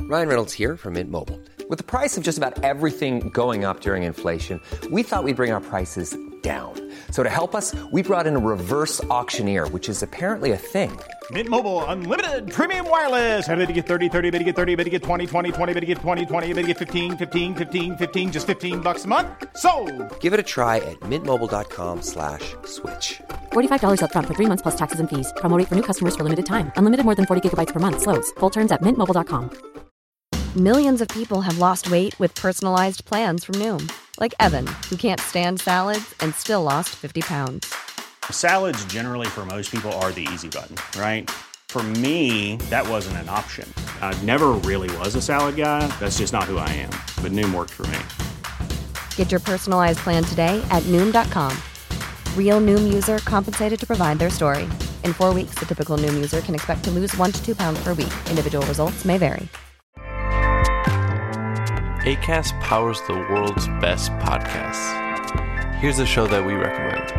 Ryan Reynolds here from Mint Mobile. With the price of just about everything going up during inflation, we thought we'd bring our prices down. So to help us, we brought in a reverse auctioneer, which is apparently a thing. Mint Mobile Unlimited Premium Wireless. How to get 30, 30, bit to get 30, bit to get 20, 20, 20, bit to get 20, 20, bit to get 15, 15, 15, 15, just $15 a month? Sold! Give it a try at mintmobile.com/switch. $45 up front for 3 months plus taxes and fees. Promo rate for new customers for limited time. Unlimited more than 40 gigabytes per month. Slows full terms at mintmobile.com. Millions of people have lost weight with personalized plans from Noom. Like Evan, who can't stand salads and still lost 50 pounds. Salads generally for most people are the easy button, right? For me, that wasn't an option. I never really was a salad guy. That's just not who I am. But Noom worked for me. Get your personalized plan today at Noom.com. Real Noom user compensated to provide their story. In 4 weeks, the typical Noom user can expect to lose 1 to 2 pounds per week. Individual results may vary. Acast powers the world's best podcasts. Here's a show that we recommend.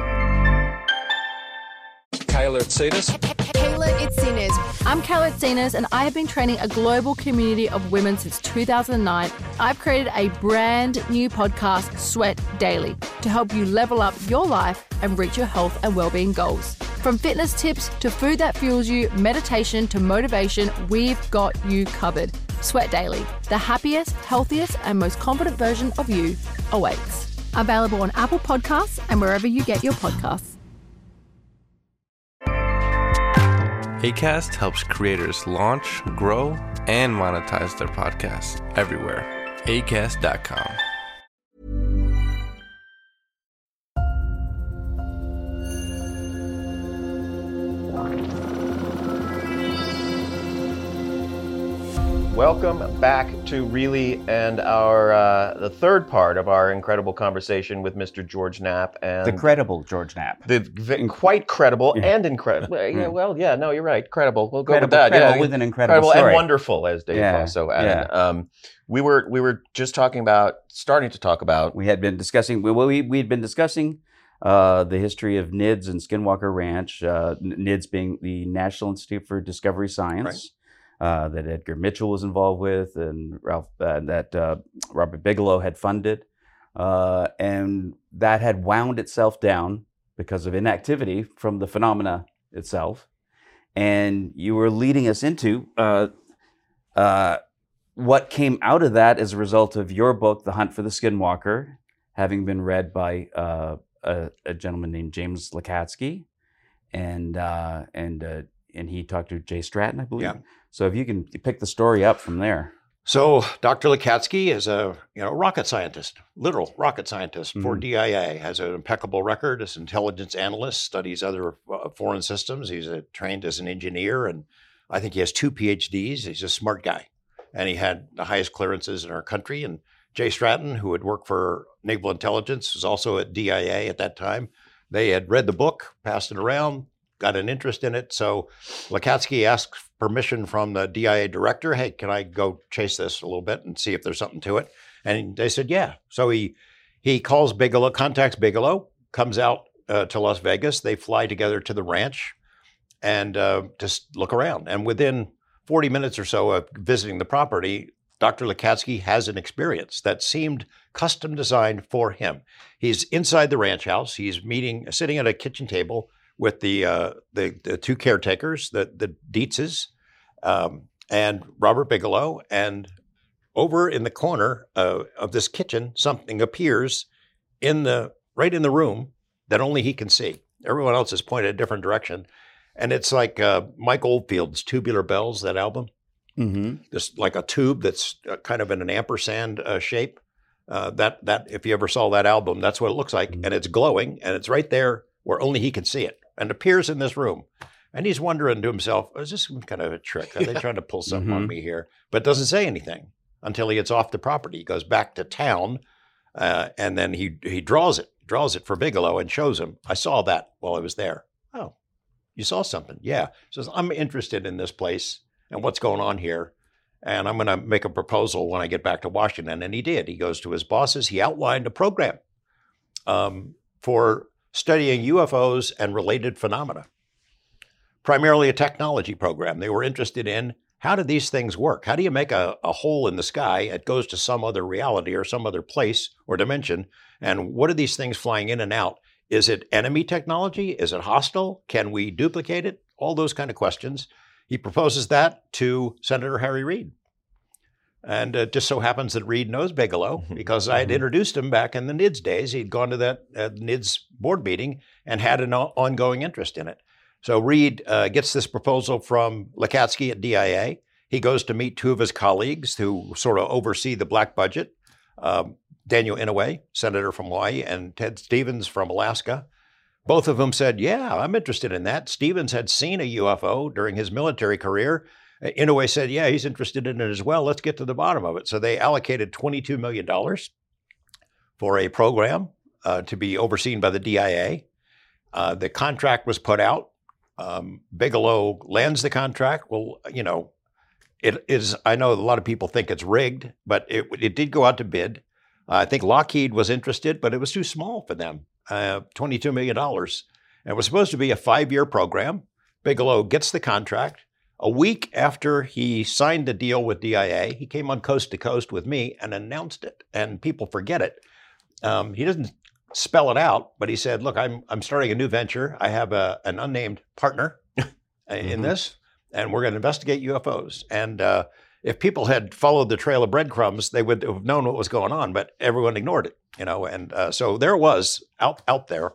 Kayla Itsinas. Kayla Itsinas. I'm Kayla Itsinas, and I have been training a global community of women since 2009. I've created a brand new podcast, Sweat Daily, to help you level up your life and reach your health and well-being goals. From fitness tips to food that fuels you, meditation to motivation, we've got you covered. Sweat Daily, the happiest, healthiest, and most confident version of you awaits. Available on Apple Podcasts and wherever you get your podcasts. Acast helps creators launch, grow, and monetize their podcasts everywhere. Acast.com. Welcome back to Really and our the third part of our incredible conversation with Mr. George Knapp and the credible George Knapp. Quite credible and incredible. Yeah, no, you're right. Credible. We'll go with that. Credible with an incredible story. And wonderful, as Dave also added. Yeah. We were just starting to talk about. We had been discussing. We'd been discussing the history of NIDS and Skinwalker Ranch. NIDS being the National Institute for Discovery Science. Right. That Edgar Mitchell was involved with, and Robert Bigelow had funded, and that had wound itself down because of inactivity from the phenomena itself. And you were leading us into what came out of that as a result of your book, The Hunt for the Skinwalker, having been read by a gentleman named James Lacatski, and he talked to Jay Stratton, I believe. Yeah. So if you can pick the story up from there. So Dr. Lacatski is a rocket scientist, literal rocket scientist for DIA, has an impeccable record as an intelligence analyst, studies other foreign systems. He's trained as an engineer, and I think he has 2 PhDs. He's a smart guy, and he had the highest clearances in our country. And Jay Stratton, who had worked for Naval Intelligence, was also at DIA at that time. They had read the book, passed it around, got an interest in it. So Lacatski asked permission from the DIA director. Hey, can I go chase this a little bit and see if there's something to it? And they said, yeah. So he calls Bigelow, contacts Bigelow, comes out to Las Vegas. They fly together to the ranch and just look around. And within 40 minutes or so of visiting the property, Dr. Lacatski has an experience that seemed custom designed for him. He's inside the ranch house. He's sitting at a kitchen table with the 2 caretakers, the Dietzes, and Robert Bigelow. And over in the corner of this kitchen, something appears right in the room that only he can see. Everyone else is pointed a different direction. And it's like Mike Oldfield's Tubular Bells, that album. Mm-hmm. Just like a tube that's kind of in an ampersand shape. That if you ever saw that album, that's what it looks like. Mm-hmm. And it's glowing, and it's right there where only he can see it, and appears in this room. And he's wondering to himself, is this some kind of a trick? Are they trying to pull something on me here? But doesn't say anything until he gets off the property. He goes back to town, and then he draws it for Bigelow and shows him. I saw that while I was there. Oh, you saw something? Yeah. Says, I'm interested in this place and what's going on here, and I'm going to make a proposal when I get back to Washington. And he did. He goes to his bosses. He outlined a program for studying UFOs and related phenomena, primarily a technology program. They were interested in how do these things work? How do you make a hole in the sky? It goes to some other reality or some other place or dimension. And what are these things flying in and out? Is it enemy technology? Is it hostile? Can we duplicate it? All those kind of questions. He proposes that to Senator Harry Reid. And it just so happens that Reid knows Bigelow because I had introduced him back in the NIDS days. He'd gone to that NIDS board meeting and had an ongoing interest in it. So Reid gets this proposal from Lakatsky at DIA. He goes to meet two of his colleagues who sort of oversee the black budget, Daniel Inouye, senator from Hawaii, and Ted Stevens from Alaska. Both of them said, yeah, I'm interested in that. Stevens had seen a UFO during his military career. Inouye said, yeah, he's interested in it as well. Let's get to the bottom of it. So they allocated $22 million for a program to be overseen by the DIA. The contract was put out. Bigelow lands the contract. Well, you know, it is, I know a lot of people think it's rigged, but it did go out to bid. I think Lockheed was interested, but it was too small for them, $22 million. And it was supposed to be a 5-year program. Bigelow gets the contract. A week after he signed the deal with DIA, he came on Coast to Coast with me and announced it, and people forget it. He doesn't spell it out, but he said, look, I'm starting a new venture. I have an unnamed partner in this, and we're going to investigate UFOs. And if people had followed the trail of breadcrumbs, they would have known what was going on, but everyone ignored it, you know. And so there it was out there.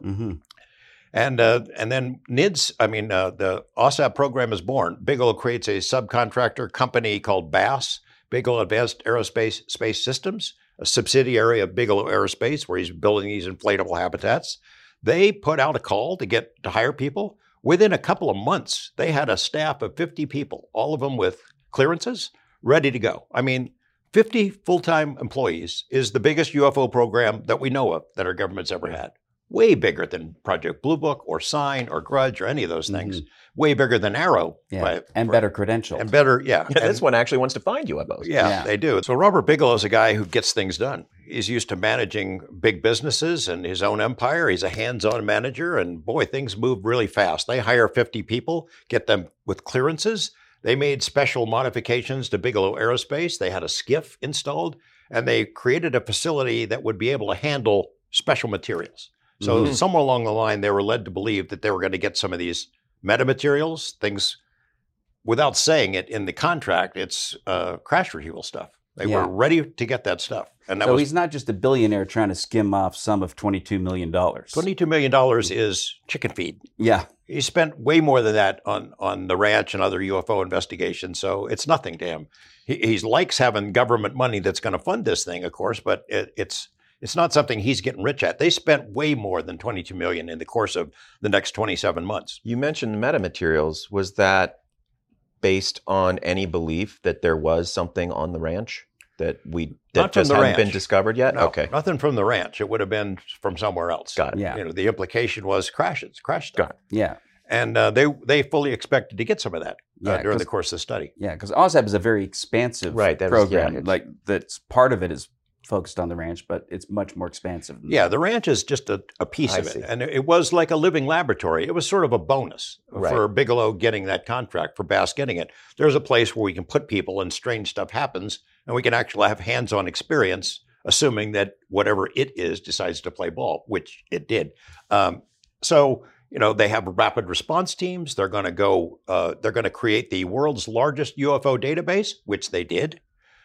And then NIDS, the OSAP program is born. Bigelow creates a subcontractor company called BASS, Bigelow Advanced Aerospace Space Systems, a subsidiary of Bigelow Aerospace, where he's building these inflatable habitats. They put out a call to hire people. Within a couple of months, they had a staff of 50 people, all of them with clearances, ready to go. I mean, 50 full-time employees is the biggest UFO program that we know of that our government's ever had. Way bigger than Project Blue Book or Sign or Grudge or any of those things. Way bigger than Arrow. And better credentials. And better, yeah. This one actually wants to find UFOs. Yeah, they do. So Robert Bigelow is a guy who gets things done. He's used to managing big businesses and his own empire. He's a hands-on manager, and boy, things move really fast. They hire 50 people, get them with clearances. They made special modifications to Bigelow Aerospace. They had a skiff installed, and they created a facility that would be able to handle special materials. So somewhere along the line, they were led to believe that they were going to get some of these metamaterials, things without saying it in the contract. It's crash retrieval stuff. They were ready to get that stuff. And that he's not just a billionaire trying to skim off some of $22 million. $22 million is chicken feed. Yeah. He spent way more than that on the ranch and other UFO investigations. So it's nothing to him. He likes having government money that's going to fund this thing, of course, but it's not something he's getting rich at. They spent way more than $22 million in the course of the next 27 months. You mentioned metamaterials. Was that based on any belief that there was something on the ranch that just hadn't been discovered yet? No, okay, nothing from the ranch. It would have been from somewhere else. Got it. Yeah. The implication was crash stuff. Got it. Yeah. And they fully expected to get some of that during the course of the study. Yeah, because OSAP is a very expansive program. Like that's part of it is focused on the ranch, but it's much more expansive than that. The ranch is just a piece of it. And it was like a living laboratory. It was sort of a bonus for Bigelow getting that contract, for Bass getting it. There's a place where we can put people and strange stuff happens, and we can actually have hands-on experience, assuming that whatever it is decides to play ball, which it did. So they have rapid response teams. They're going to go, they're going to create the world's largest UFO database, which they did.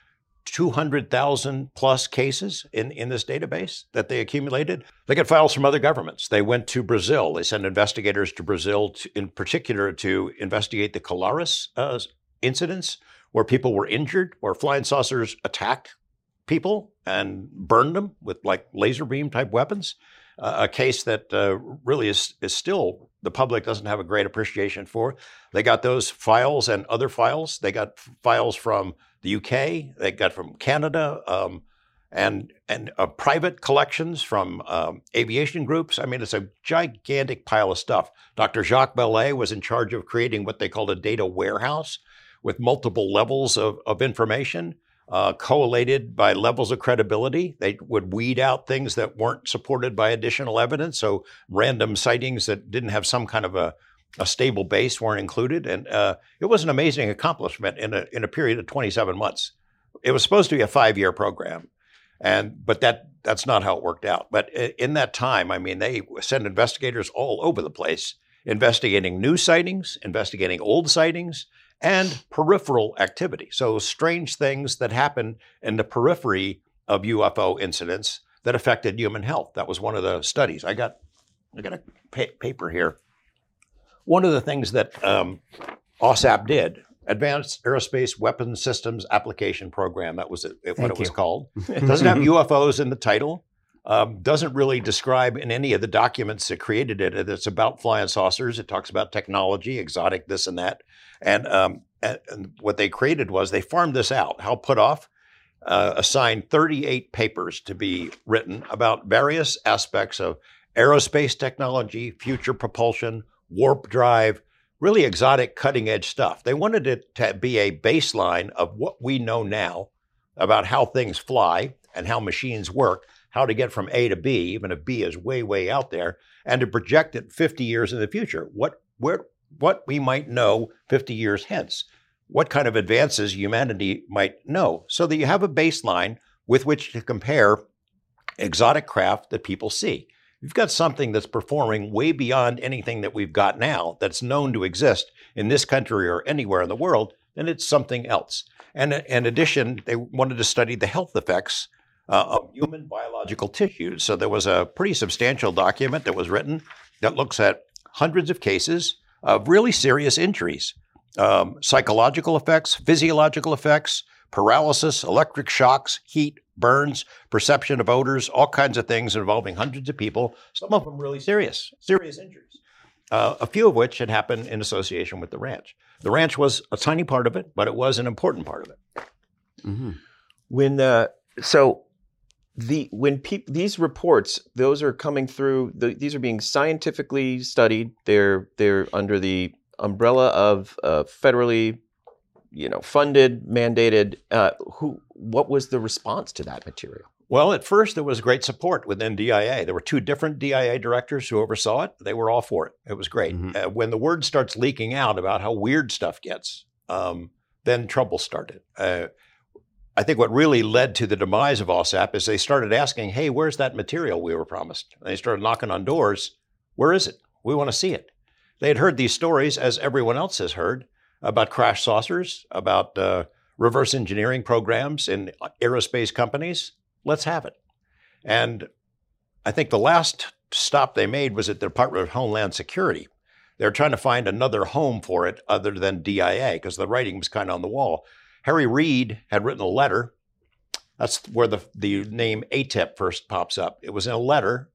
200,000 plus cases in this database that they accumulated. They got files from other governments. They went to Brazil. They sent investigators to Brazil, in particular, to investigate the Colares incidents, where people were injured, where flying saucers attacked people and burned them with like laser beam type weapons. A case that really is still, the public doesn't have a great appreciation for. They got those files and other files. They got files from the UK, they got from Canada, and private collections from aviation groups. I mean, it's a gigantic pile of stuff. Dr. Jacques Vallée was in charge of creating what they called a data warehouse with multiple levels of information, collated by levels of credibility. They would weed out things that weren't supported by additional evidence. So random sightings that didn't have some kind of a a stable base weren't included. And it was an amazing accomplishment in a period of 27 months. It was supposed to be a 5-year program, but that's not how it worked out. But in that time, I mean, they sent investigators all over the place, investigating new sightings, investigating old sightings, and peripheral activity. So strange things that happen in the periphery of UFO incidents that affected human health. That was one of the studies. I got a paper here. One of the things that OSAP did, Advanced Aerospace Weapons Systems Application Program, that was what it was called. It doesn't have UFOs in the title. Doesn't really describe in any of the documents that created it. It's about flying saucers. It talks about technology, exotic this and that. And what they created was they farmed this out. Hal Puthoff assigned 38 papers to be written about various aspects of aerospace technology, future propulsion, warp drive, really exotic cutting edge stuff. They wanted it to be a baseline of what we know now about how things fly and how machines work, how to get from A to B, even if B is way, way out there, and to project it 50 years in the future. What we might know 50 years hence, what kind of advances humanity might know, so that you have a baseline with which to compare exotic craft that people see. You've got something that's performing way beyond anything that we've got now that's known to exist in this country or anywhere in the world, then it's something else. And in addition, they wanted to study the health effects of human biological tissues. So there was a pretty substantial document that was written that looks at hundreds of cases of really serious injuries, psychological effects, physiological effects, paralysis, electric shocks, heat, burns, perception of odors, all kinds of things involving hundreds of people, some of them really serious injuries, a few of which had happened in association with the ranch. The ranch was a tiny part of it, but it was an important part of it. Mm-hmm. These reports, those are coming through, these are being scientifically studied. They're under the umbrella of federally funded, mandated. What was the response to that material? Well, at first there was great support within DIA. There were 2 different DIA directors who oversaw it. They were all for it. It was great. Mm-hmm. When the word starts leaking out about how weird stuff gets, then trouble started. I think what really led to the demise of OSAP is they started asking, hey, where's that material we were promised? And they started knocking on doors. Where is it? We want to see it. They had heard these stories, as everyone else has heard, about crash saucers, about reverse engineering programs in aerospace companies. Let's have it. And I think the last stop they made was at the Department of Homeland Security. They're trying to find another home for it other than DIA, because the writing was kind of on the wall. Harry Reid had written a letter. That's where the name ATIP first pops up. It was in a letter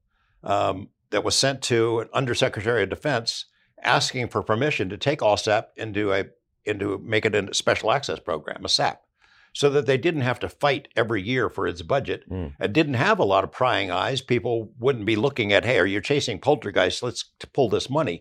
that was sent to an Undersecretary of Defense asking for permission to take OSAP into make it a special access program, a SAP, so that they didn't have to fight every year for its budget. It didn't have a lot of prying eyes. People wouldn't be looking at, hey, are you chasing poltergeists? Let's pull this money.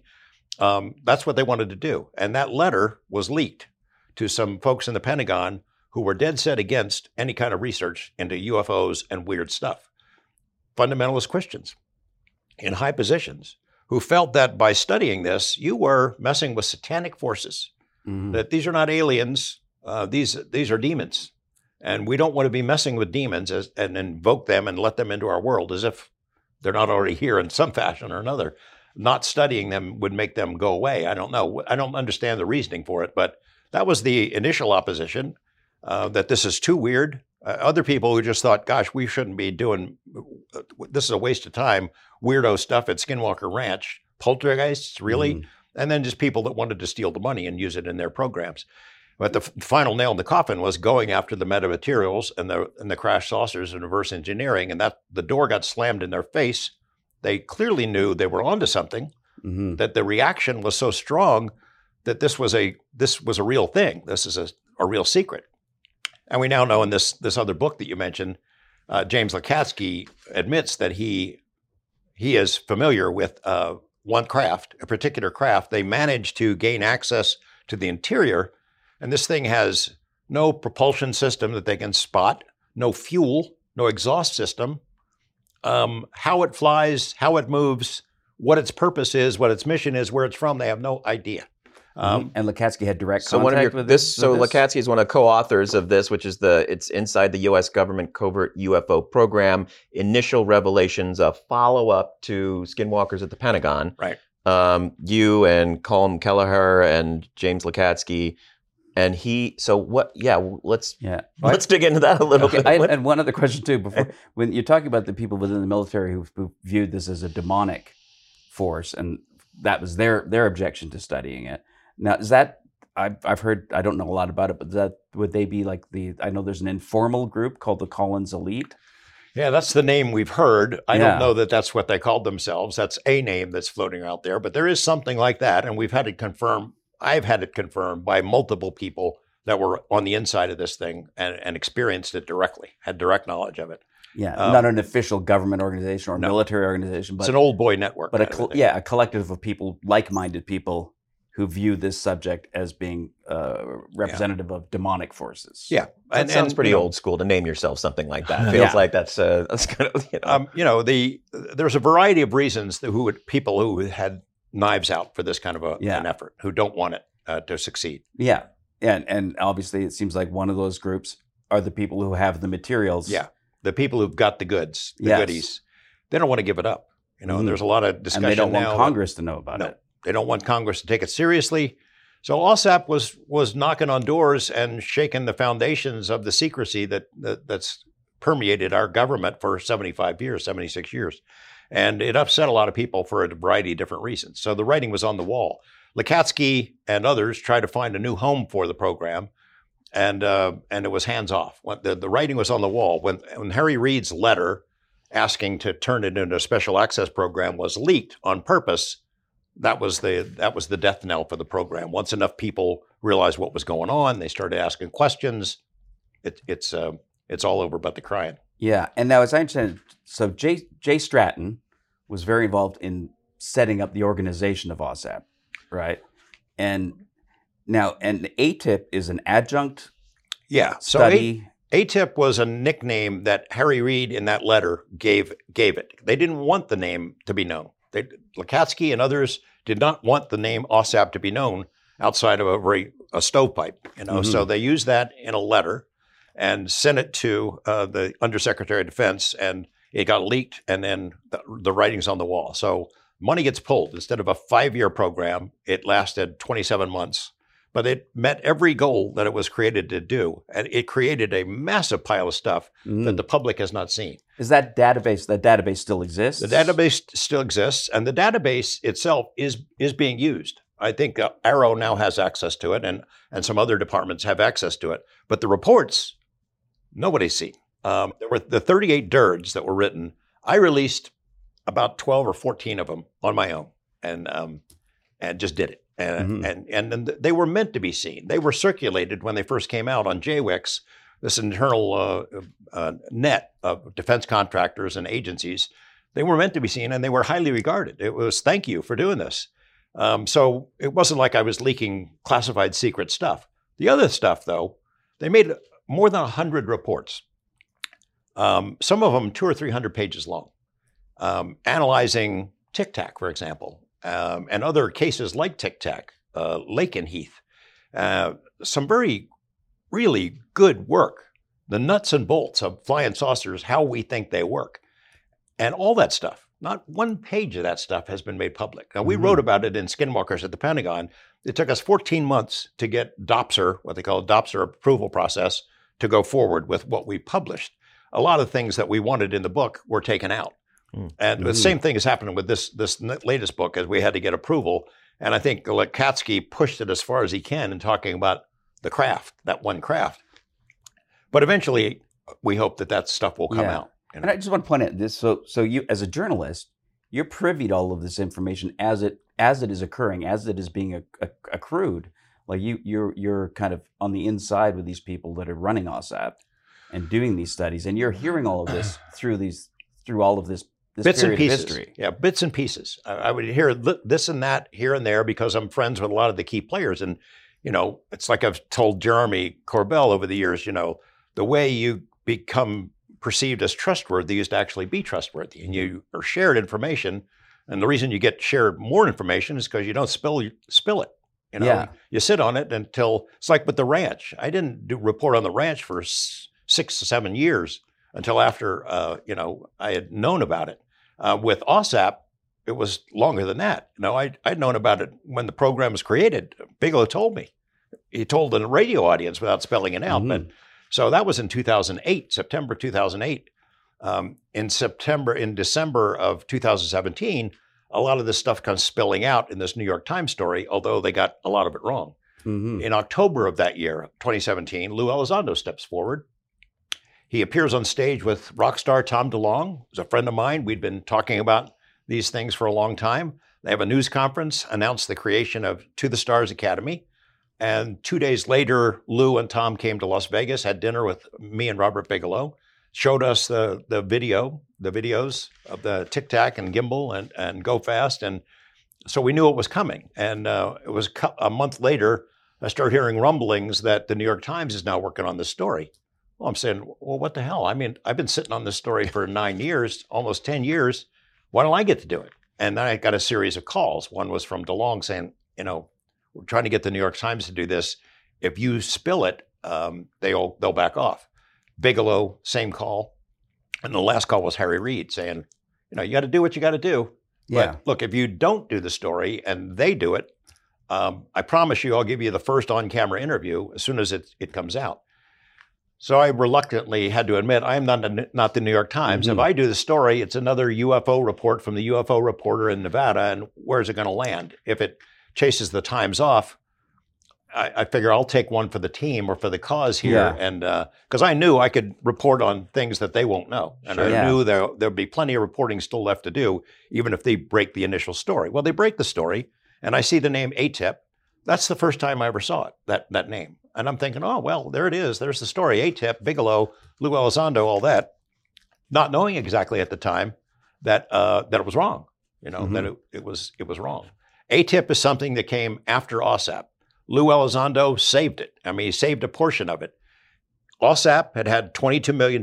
That's what they wanted to do. And that letter was leaked to some folks in the Pentagon who were dead set against any kind of research into UFOs and weird stuff. Fundamentalist Christians in high positions who felt that by studying this, you were messing with satanic forces, that these are not aliens, these are demons. And we don't want to be messing with demons and invoke them and let them into our world as if they're not already here in some fashion or another. Not studying them would make them go away. I don't know. I don't understand the reasoning for it, but that was the initial opposition, that this is too weird. Other people who just thought, gosh, we shouldn't be doing, this is a waste of time, weirdo stuff at Skinwalker Ranch, poltergeists, really? And then just people that wanted to steal the money and use it in their programs. But the final nail in the coffin was going after the metamaterials and the crash saucers and reverse engineering, and that the door got slammed in their face. They clearly knew they were onto something, that the reaction was so strong that this was a real thing. This is a real secret. And we now know in this other book that you mentioned, James Lacatski admits that he is familiar with one craft, a particular craft. They managed to gain access to the interior, and this thing has no propulsion system that they can spot, no fuel, no exhaust system. How it flies, how it moves, what its purpose is, what its mission is, where it's from. They have no idea. And Lakatsky had direct So contact with this. Lakatsky is one of the co-authors of this, which is it's inside the U.S. government covert UFO program, initial revelations, a follow-up to Skinwalkers at the Pentagon. Right. You and Colm Kelleher and James Lakatsky, and let's dig into that a little bit. And one other question too, before when you're talking about the people within the military who viewed this as a demonic force, and that was their objection to studying it. Now, is that I've heard, I don't know a lot about it, but would they be like I know there's an informal group called the Collins Elite. Yeah, that's the name we've heard. I don't know that that's what they called themselves. That's a name that's floating out there, but there is something like that, and we've had it confirmed. I've had it confirmed by multiple people that were on the inside of this thing and experienced it directly, had direct knowledge of it. Yeah, not an official government organization or military organization, but it's an old boy network. But a collective of people, like-minded people, who view this subject as being representative of demonic forces. Yeah, that sounds pretty old school to name yourself something like that. Feels like that's kind of there's a variety of reasons people who had knives out for this kind of an effort, who don't want it to succeed. Yeah, and obviously it seems like one of those groups are the people who have the materials. Yeah, the people who've got the goods, goodies. They don't want to give it up. And there's a lot of discussion now. And they don't want Congress to know about it. They don't want Congress to take it seriously. So OSAP was knocking on doors and shaking the foundations of the secrecy that's permeated our government for 76 years. And it upset a lot of people for a variety of different reasons. So the writing was on the wall. Lakatsky and others tried to find a new home for the program, and it was hands off. The writing was on the wall. When Harry Reid's letter asking to turn it into a special access program was leaked on purpose, that was the death knell for the program. Once enough people realized what was going on, they started asking questions. It's all over but the crying. Yeah, and now as I understand, so Jay Stratton was very involved in setting up the organization of OSAP, right? And ATIP is an adjunct. Yeah, study. So ATIP was a nickname that Harry Reid in that letter gave it. They didn't want the name to be known. Lakatsky and others did not want the name OSAP to be known outside of a stovepipe, So they used that in a letter and sent it to the Undersecretary of Defense, and it got leaked, and then the writing's on the wall. So money gets pulled. Instead of a 5-year program, it lasted 27 months. But it met every goal that it was created to do, and it created a massive pile of stuff that the public has not seen. Is that database still exists? The database still exists, and the database itself is being used. I think Arrow now has access to it, and some other departments have access to it. But the reports, nobody's seen. There were the 38 DIRDs that were written. I released about 12 or 14 of them on my own, and just did it. And they were meant to be seen. They were circulated when they first came out on JWICS, this internal net of defense contractors and agencies. They were meant to be seen, and they were highly regarded. It was, thank you for doing this. So it wasn't like I was leaking classified secret stuff. The other stuff, though, they made more than 100 reports, some of them 200 or 300 pages long, analyzing Tic Tac, for example. And other cases like Tic Tac, Lakenheath, some really good work. The nuts and bolts of flying saucers, how we think they work. And all that stuff, not one page of that stuff has been made public. Now, we wrote about it in Skinwalkers at the Pentagon. It took us 14 months to get DOPSR, what they call a DOPSR approval process, to go forward with what we published. A lot of things that we wanted in the book were taken out. And the same thing is happening with this latest book, as we had to get approval. And I think Lakatsky pushed it as far as he can in talking about the craft, that one craft. But eventually, we hope that stuff will come out. And I just want to point out this: so you, as a journalist, you're privy to all of this information as it is occurring, as it is being accrued. Like you're kind of on the inside with these people that are running OSAP and doing these studies, and you're hearing all of this through all of this. Bits and pieces. History. Yeah, bits and pieces. I would hear this and that here and there because I'm friends with a lot of the key players. And, it's like I've told Jeremy Corbell over the years, the way you become perceived as trustworthy is to actually be trustworthy. And you are shared information And the reason you get shared more information is because you don't spill it. You know, Yeah. you sit on it until it's like with the ranch. I didn't report on the ranch for 6 to 7 years until after I had known about it. With OSAP, it was longer than that. I'd known about it when the program was created. Bigelow told me. He told the radio audience without spelling it out. But so that was in 2008, September 2008. In December of 2017, a lot of this stuff comes spilling out in this New York Times story, although they got a lot of it wrong. In October of that year, 2017, Lou Elizondo steps forward. He appears on stage with rock star Tom DeLonge, who's a friend of mine. We'd been talking about these things for a long time. They have a news conference, announced the creation of To the Stars Academy. And 2 days later, Lou and Tom came to Las Vegas, had dinner with me and Robert Bigelow, showed us the videos of the Tic Tac and Gimbal and Go Fast. And so we knew it was coming. And it was a month later, I started hearing rumblings that the New York Times is now working on this story. Well, I'm saying, well, what the hell? I mean, I've been sitting on this story for 9 years, almost 10 years. Why don't I get to do it? And then I got a series of calls. One was from DeLonge saying, we're trying to get the New York Times to do this. If you spill it, they'll back off. Bigelow, same call. And the last call was Harry Reid saying, you got to do what you got to do. Yeah. But look, if you don't do the story and they do it, I promise you I'll give you the first on-camera interview as soon as it comes out. So I reluctantly had to admit I am not the New York Times. If I do the story, it's another UFO report from the UFO reporter in Nevada, and where's it going to land? If it chases the Times off, I figure I'll take one for the team or for the cause here. Yeah. And because I knew I could report on things that they won't know. And I knew there'd be plenty of reporting still left to do, even if they break the initial story. Well, they break the story, and I see the name ATIP. That's the first time I ever saw it, that name. And I'm thinking, oh, well, there it is. There's the story. ATIP, Bigelow, Lou Elizondo, all that. Not knowing exactly at the time that it was wrong, that it was wrong. ATIP is something that came after OSAP. Lou Elizondo saved it. I mean, he saved a portion of it. OSAP had $22 million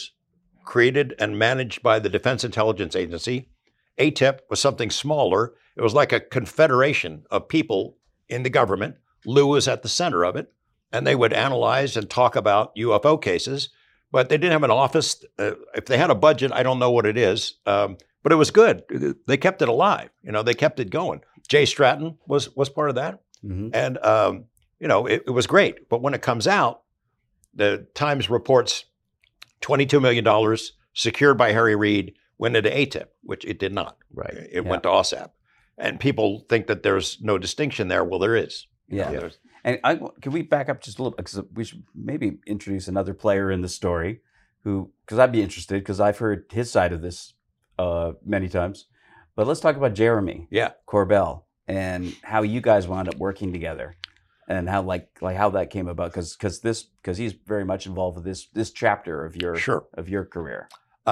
created and managed by the Defense Intelligence Agency. ATIP was something smaller. It was like a confederation of people in the government. Lou was at the center of it, and they would analyze and talk about UFO cases, but they didn't have an office. If they had a budget, I don't know what it is, but it was good. They kept it alive. They kept it going. Jay Stratton was part of that. And, it was great. But when it comes out, the Times reports $22 million secured by Harry Reid went into ATIP, which it did not. Right. It went to OSAP. And people think that there's no distinction there. Well, there is. Yeah. And can we back up just a little bit? Because we should maybe introduce another player in the story because I'd be interested because I've heard his side of this many times. But let's talk about Jeremy Corbell and how you guys wound up working together and how how that came about because he's very much involved with this chapter of your career.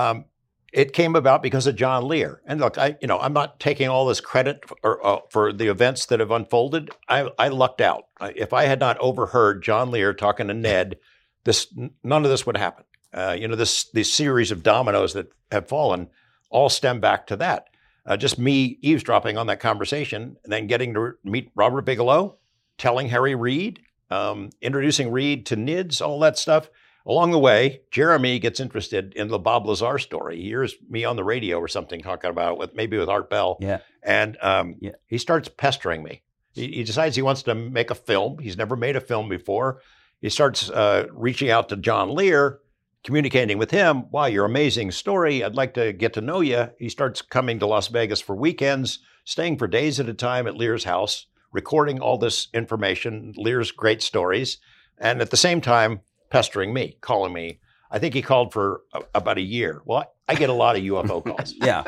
It came about because of John Lear. And look, I'm not taking all this credit for the events that have unfolded. I lucked out. If I had not overheard John Lear talking to Ned, none of this would happen. This series of dominoes that have fallen all stem back to that. Just me eavesdropping on that conversation and then getting to meet Robert Bigelow, telling Harry Reid, introducing Reid to NIDS, all that stuff. Along the way, Jeremy gets interested in the Bob Lazar story. He hears me on the radio or something talking about it, maybe with Art Bell. Yeah. And he starts pestering me. He decides he wants to make a film. He's never made a film before. He starts reaching out to John Lear, communicating with him. Wow, your amazing story. I'd like to get to know you. He starts coming to Las Vegas for weekends, staying for days at a time at Lear's house, recording all this information, Lear's great stories, and at the same time, pestering me, calling me. I think he called for about a year. Well, I get a lot of UFO calls. Yeah.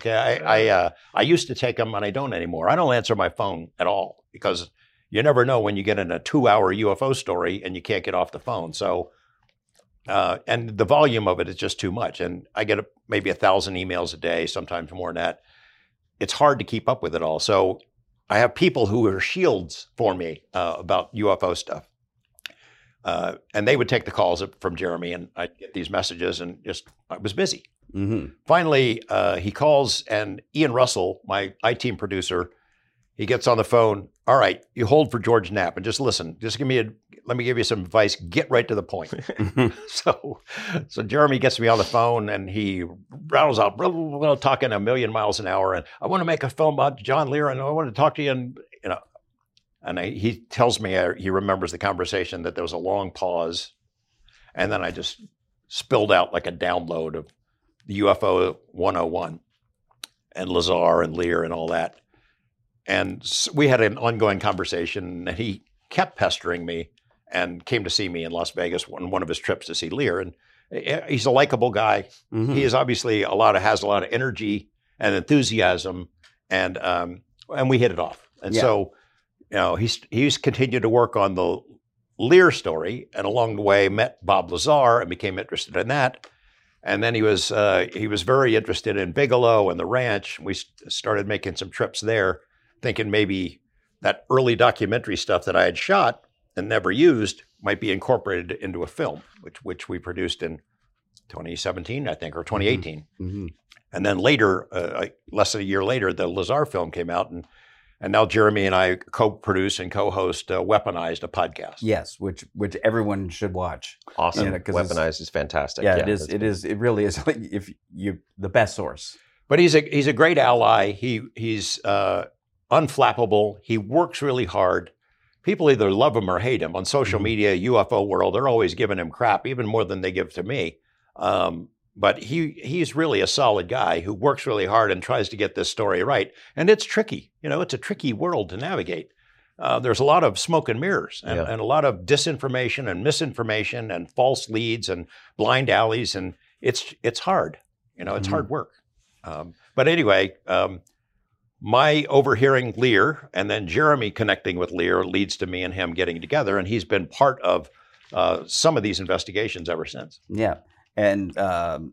I used to take them, and I don't anymore. I don't answer my phone at all because you never know when you get in a 2-hour UFO story and you can't get off the phone. So, and the volume of it is just too much. And I get maybe 1,000 emails a day, sometimes more than that. It's hard to keep up with it all. So I have people who are shields for me about UFO stuff. And they would take the calls from Jeremy, and I'd get these messages, and I was busy. Finally, he calls, and Ian Russell, my iTeam producer, he gets on the phone. All right, you hold for George Knapp and just listen. Just let me give you some advice. Get right to the point. So Jeremy gets me on the phone, and he rattles out, talking a million miles an hour. And I want to make a film about John Lear, and I want to talk to you. And he tells me he remembers the conversation, that there was a long pause, and then I just spilled out like a download of the UFO 101 and Lazar and Lear and all that. And we had an ongoing conversation, and he kept pestering me and came to see me in Las Vegas on one of his trips to see Lear. And he's a likable guy. He is obviously has a lot of energy and enthusiasm, and we hit it off. And so, he's continued to work on the Lear story, and along the way met Bob Lazar and became interested in that. And then he was very interested in Bigelow and the ranch. We started making some trips there, thinking maybe that early documentary stuff that I had shot and never used might be incorporated into a film, which we produced in 2017, I think, or 2018. And then later, less than a year later, the Lazar film came out, and now Jeremy and I co-produce and co-host Weaponized, a podcast. Yes, which everyone should watch. Awesome. Weaponized is fantastic. Yeah, it is. It really is. Like the best source. But he's a great ally. He's unflappable. He works really hard. People either love him or hate him. On social media, UFO world, they're always giving him crap, even more than they give to me. But he's really a solid guy who works really hard and tries to get this story right. And it's tricky. It's a tricky world to navigate. There's a lot of smoke and mirrors and a lot of disinformation and misinformation and false leads and blind alleys. And it's hard. It's hard work. But anyway, my overhearing Lear and then Jeremy connecting with Lear leads to me and him getting together. And he's been part of some of these investigations ever since. Yeah. And so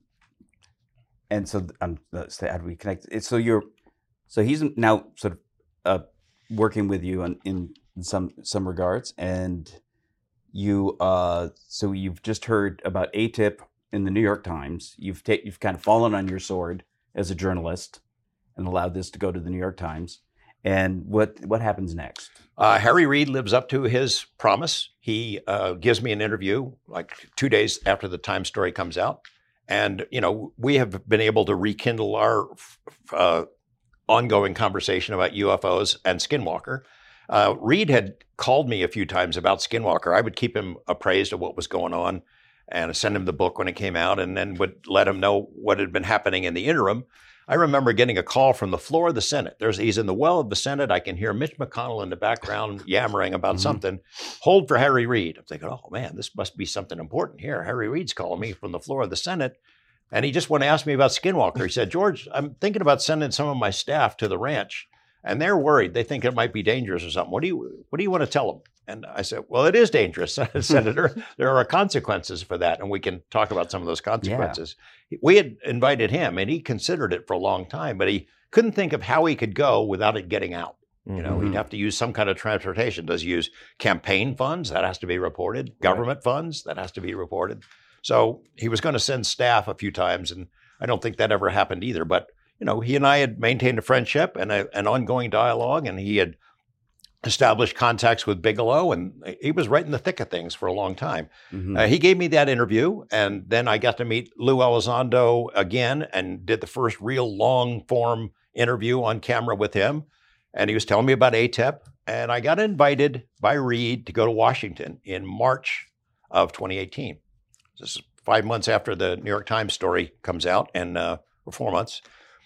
how do we connect? So he's now sort of working with you in some regards, and you so you've just heard about ATIP in the New York Times. You've kind of fallen on your sword as a journalist and allowed this to go to the New York Times. And what happens next? Harry Reid lives up to his promise. He gives me an interview like 2 days after the Times story comes out. And, we have been able to rekindle our ongoing conversation about UFOs and Skinwalker. Reid had called me a few times about Skinwalker. I would keep him appraised of what was going on and send him the book when it came out, and then would let him know what had been happening in the interim. I remember getting a call from the floor of the Senate. He's in the well of the Senate. I can hear Mitch McConnell in the background yammering about something. Hold for Harry Reid. I'm thinking, oh man, this must be something important here. Harry Reid's calling me from the floor of the Senate. And he just wanted to ask me about Skinwalker. He said, George, I'm thinking about sending some of my staff to the ranch, and they're worried. They think it might be dangerous or something. What do you want to tell them? And I said, well, it is dangerous, Senator. There are consequences for that, and we can talk about some of those consequences. Yeah. We had invited him, and he considered it for a long time, but he couldn't think of how he could go without it getting out. He'd have to use some kind of transportation. Does he use campaign funds? That has to be reported. Government funds? That has to be reported. So he was going to send staff a few times, and I don't think that ever happened either. But, he and I had maintained a friendship and an ongoing dialogue, and he had established contacts with Bigelow, and he was right in the thick of things for a long time. He gave me that interview, and then I got to meet Lou Elizondo again and did the first real long-form interview on camera with him. And he was telling me about ATIP, and I got invited by Reid to go to Washington in March of 2018. This is 5 months after the New York Times story comes out, or 4 months.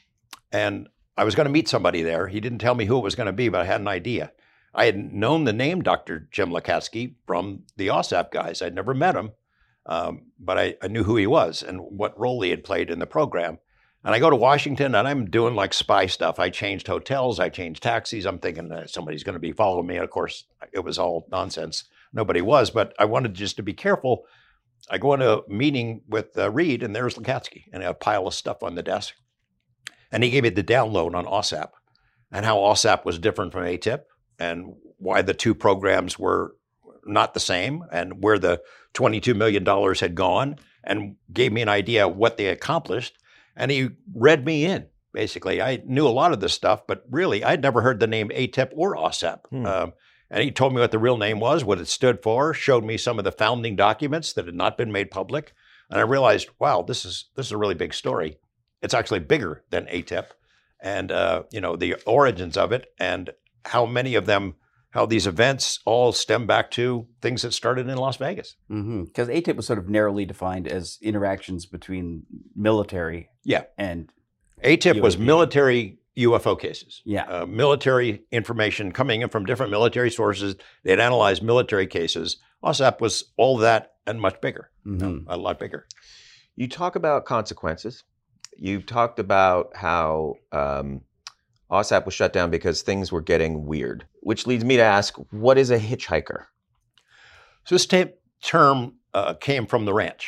And I was going to meet somebody there. He didn't tell me who it was going to be, but I had an idea. I had known the name Dr. Jim Lakatsky from the OSAP guys. I'd never met him, but I knew who he was and what role he had played in the program. And I go to Washington, and I'm doing like spy stuff. I changed hotels. I changed taxis. I'm thinking somebody's going to be following me. And of course, it was all nonsense. Nobody was, but I wanted just to be careful. I go into a meeting with Reid, and there's Lakatsky, and a pile of stuff on the desk. And he gave me the download on OSAP and how OSAP was different from ATIP and why the two programs were not the same and where the $22 million had gone, and gave me an idea of what they accomplished. And he read me in, basically. I knew a lot of this stuff, but really, I'd never heard the name ATIP or OSAP. And he told me what the real name was, what it stood for, showed me some of the founding documents that had not been made public. And I realized, wow, this is a really big story. It's actually bigger than ATIP. And, the origins of it and how many of them, how these events all stem back to things that started in Las Vegas. Because ATIP was sort of narrowly defined as interactions between military and ATIP UAP. was military UFO cases. Yeah. Military information coming in from different military sources. They'd analyze military cases. OSAP was all that and much bigger, a lot bigger. You talk about consequences. You've talked about how OSAP was shut down because things were getting weird, which leads me to ask, what is a hitchhiker? So this term came from the ranch.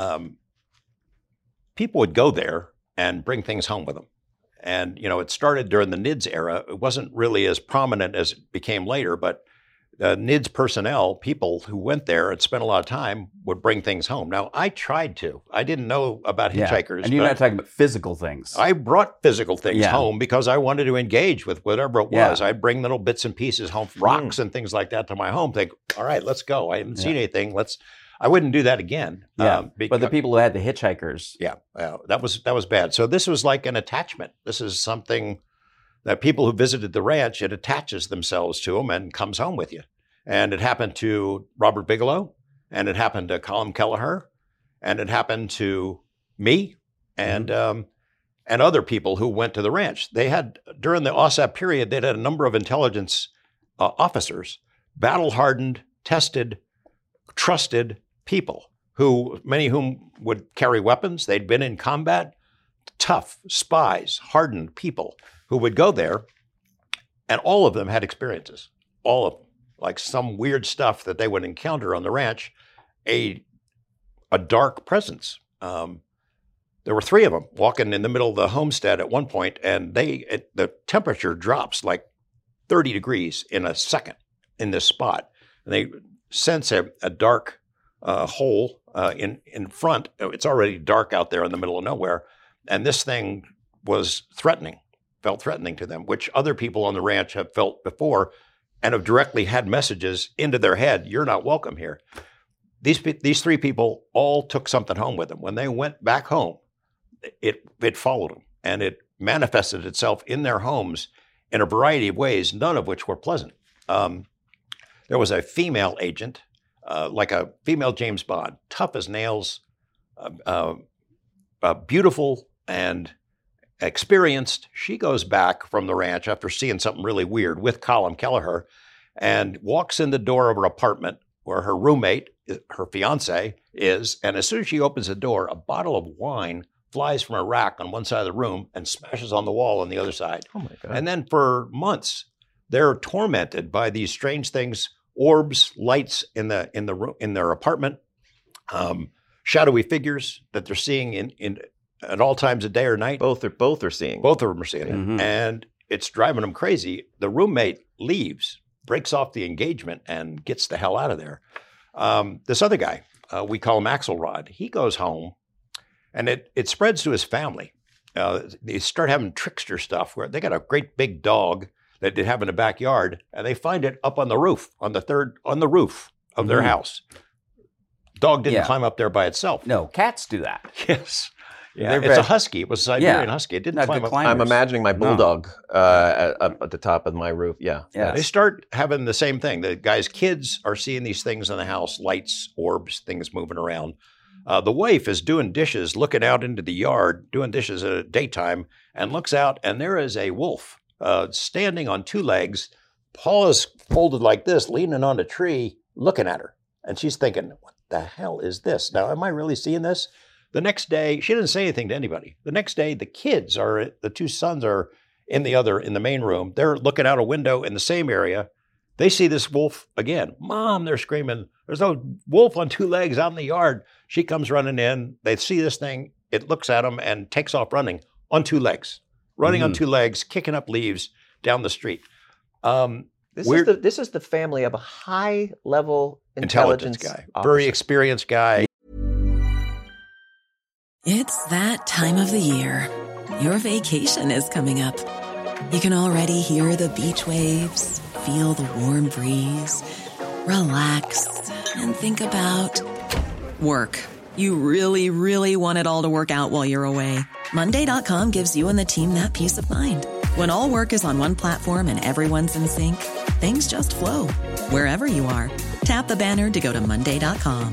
People would go there and bring things home with them. And, it started during the NIDS era. It wasn't really as prominent as it became later, but NIDS personnel, people who went there and spent a lot of time, would bring things home. Now, I tried to. I didn't know about hitchhikers. And you're not talking about physical things. I brought physical things home because I wanted to engage with whatever it was. I'd bring little bits and pieces home, rocks and things like that to my home. Think, all right, let's go. I haven't seen anything. I wouldn't do that again. But the people who had the hitchhikers. That was bad. So this was like an attachment. This is something that people who visited the ranch, it attaches themselves to them and comes home with you. And it happened to Robert Bigelow, and it happened to Colin Kelleher, and it happened to me and other people who went to the ranch. They had, during the OSAP period, they had a number of intelligence officers, battle-hardened, tested, trusted people many of whom would carry weapons. They'd been in combat, tough spies, hardened people who would go there, and all of them had experiences, all of them, like some weird stuff that they would encounter on the ranch, a dark presence. There were 3 of them walking in the middle of the homestead at one point, and the temperature drops like 30 degrees in a second in this spot. And they sense a dark hole in front. It's already dark out there in the middle of nowhere. And this thing felt threatening to them, which other people on the ranch have felt before and have directly had messages into their head, you're not welcome here. These 3 people all took something home with them. When they went back home, it followed them, and it manifested itself in their homes in a variety of ways, none of which were pleasant. There was a female agent, like a female James Bond, tough as nails, beautiful and experienced. She goes back from the ranch after seeing something really weird with Colin Kelleher and walks in the door of her apartment where her roommate, her fiance, is. And as soon as she opens the door, a bottle of wine flies from a rack on one side of the room and smashes on the wall on the other side. Oh my God. And then for months, they're tormented by these strange things, orbs, lights in their apartment, shadowy figures that they're seeing in at all times of day or night. Both are seeing. Both of them are seeing it. And it's driving them crazy. The roommate leaves, breaks off the engagement, and gets the hell out of there. This other guy, we call him Axelrod, he goes home, and it spreads to his family. They start having trickster stuff where they got a great big dog that they have in the backyard, and they find it up on the roof, on the roof of their house. Dog didn't climb up there by itself. No, cats do that. Yes. Yeah, it's a husky. It was a Siberian husky. It didn't climb up. I'm imagining my bulldog up at the top of my roof. Yeah. They start having the same thing. The guy's kids are seeing these things in the house, lights, orbs, things moving around. The wife is doing dishes, looking out into the yard, doing dishes at daytime, and looks out, and there is a wolf standing on 2 legs, paws folded like this, leaning on a tree, looking at her. And she's thinking, what the hell is this? Now, am I really seeing this? The next day, she didn't say anything to anybody. The next day, the 2 sons are in the main room. They're looking out a window in the same area. They see this wolf again. Mom, they're screaming, there's no wolf on 2 legs out in the yard. She comes running in. They see this thing. It looks at them and takes off running on 2 legs, on 2 legs, kicking up leaves down the street. This is the family of a high-level intelligence guy, officer. very experienced guy. It's that time of the year. Your vacation is coming up. You can already hear the beach waves, feel the warm breeze, relax, and think about work. You really, really want it all to work out while you're away. Monday.com gives you and the team that peace of mind. When all work is on one platform and everyone's in sync, things just flow. Wherever you are, tap the banner to go to Monday.com.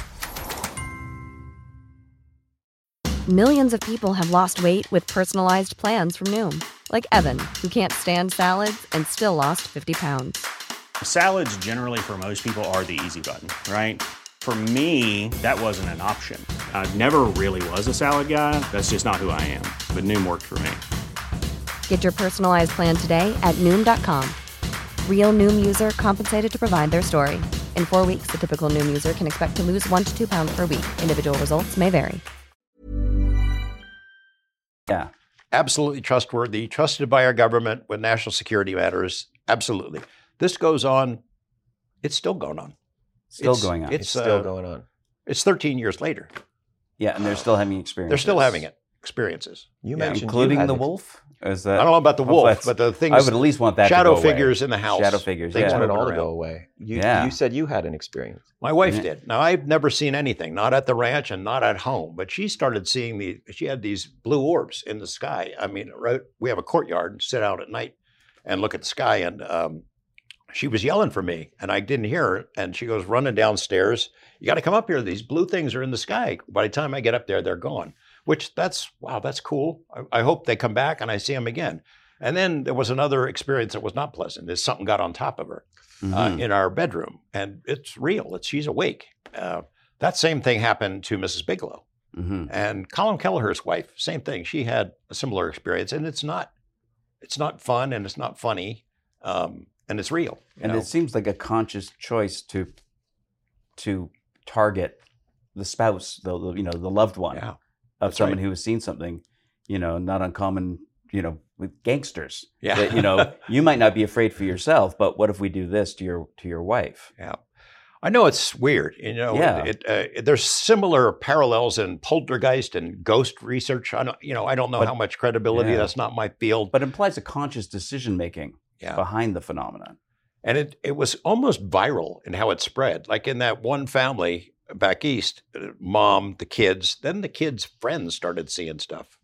Millions of people have lost weight with personalized plans from Noom. Like Evan, who can't stand salads and still lost 50 pounds. Salads generally for most people are the easy button, right? For me, that wasn't an option. I never really was a salad guy. That's just not who I am. But Noom worked for me. Get your personalized plan today at Noom.com. Real Noom user compensated to provide their story. In 4 weeks, the typical Noom user can expect to lose 1 to 2 pounds per week. Individual results may vary. Yeah. Absolutely trustworthy, trusted by our government with national security matters. Absolutely. This goes on. It's still going on. Still going on. It's still going on. It's 13 years later. Yeah, and they're still having experiences. They're still having experiences. You mentioned including the wolf? Is that, I don't know about the wolf, but the things. I would at least want that shadow to go away. figures in the house. Shadow figures, Things I want it all to moving go around. away. You said you had an experience. My wife did. Now, I've never seen anything, not at the ranch and not at home, but she started seeing she had these blue orbs in the sky. I mean, right, we have a courtyard and sit out at night and look at the sky. And she was yelling for me and I didn't hear her. And she goes running downstairs. You got to come up here. These blue things are in the sky. By the time I get up there, they're gone, which that's cool. I hope they come back and I see them again. And then there was another experience that was not pleasant. Is something got on top of her in our bedroom, and it's real. She's awake. That same thing happened to Mrs. Bigelow, and Colin Kelleher's wife. Same thing. She had a similar experience, and it's not fun and it's not funny, and it's real. And it seems like a conscious choice to target the spouse, the loved one of someone who has seen something, not uncommon. With gangsters. Yeah. That, you might not be afraid for yourself, but what if we do this to your wife? Yeah. I know it's weird. There's similar parallels in poltergeist and ghost research. I don't know how much credibility. That's not my field. But it implies a conscious decision making behind the phenomenon. And it was almost viral in how it spread. Like in that one family back east, mom, the kids, then the kids' friends started seeing stuff.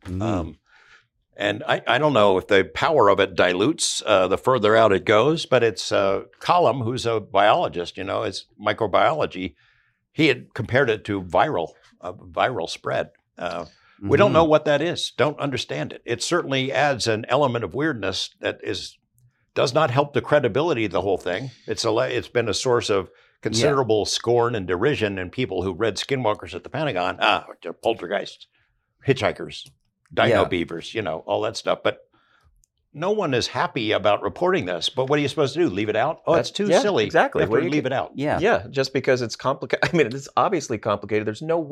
And I don't know if the power of it dilutes the further out it goes, but it's Colum, who's a biologist, it's microbiology. He had compared it to viral spread. We don't know what that is, don't understand it. It certainly adds an element of weirdness that does not help the credibility of the whole thing. It's been a source of considerable scorn and derision in people who read Skinwalkers at the Pentagon. They're poltergeists, hitchhikers. Dino beavers, all that stuff. But no one is happy about reporting this. But what are you supposed to do? Leave it out? Oh, it's too silly. Exactly. You have to leave it out. Yeah. Just because it's complicated. I mean, it's obviously complicated. There's no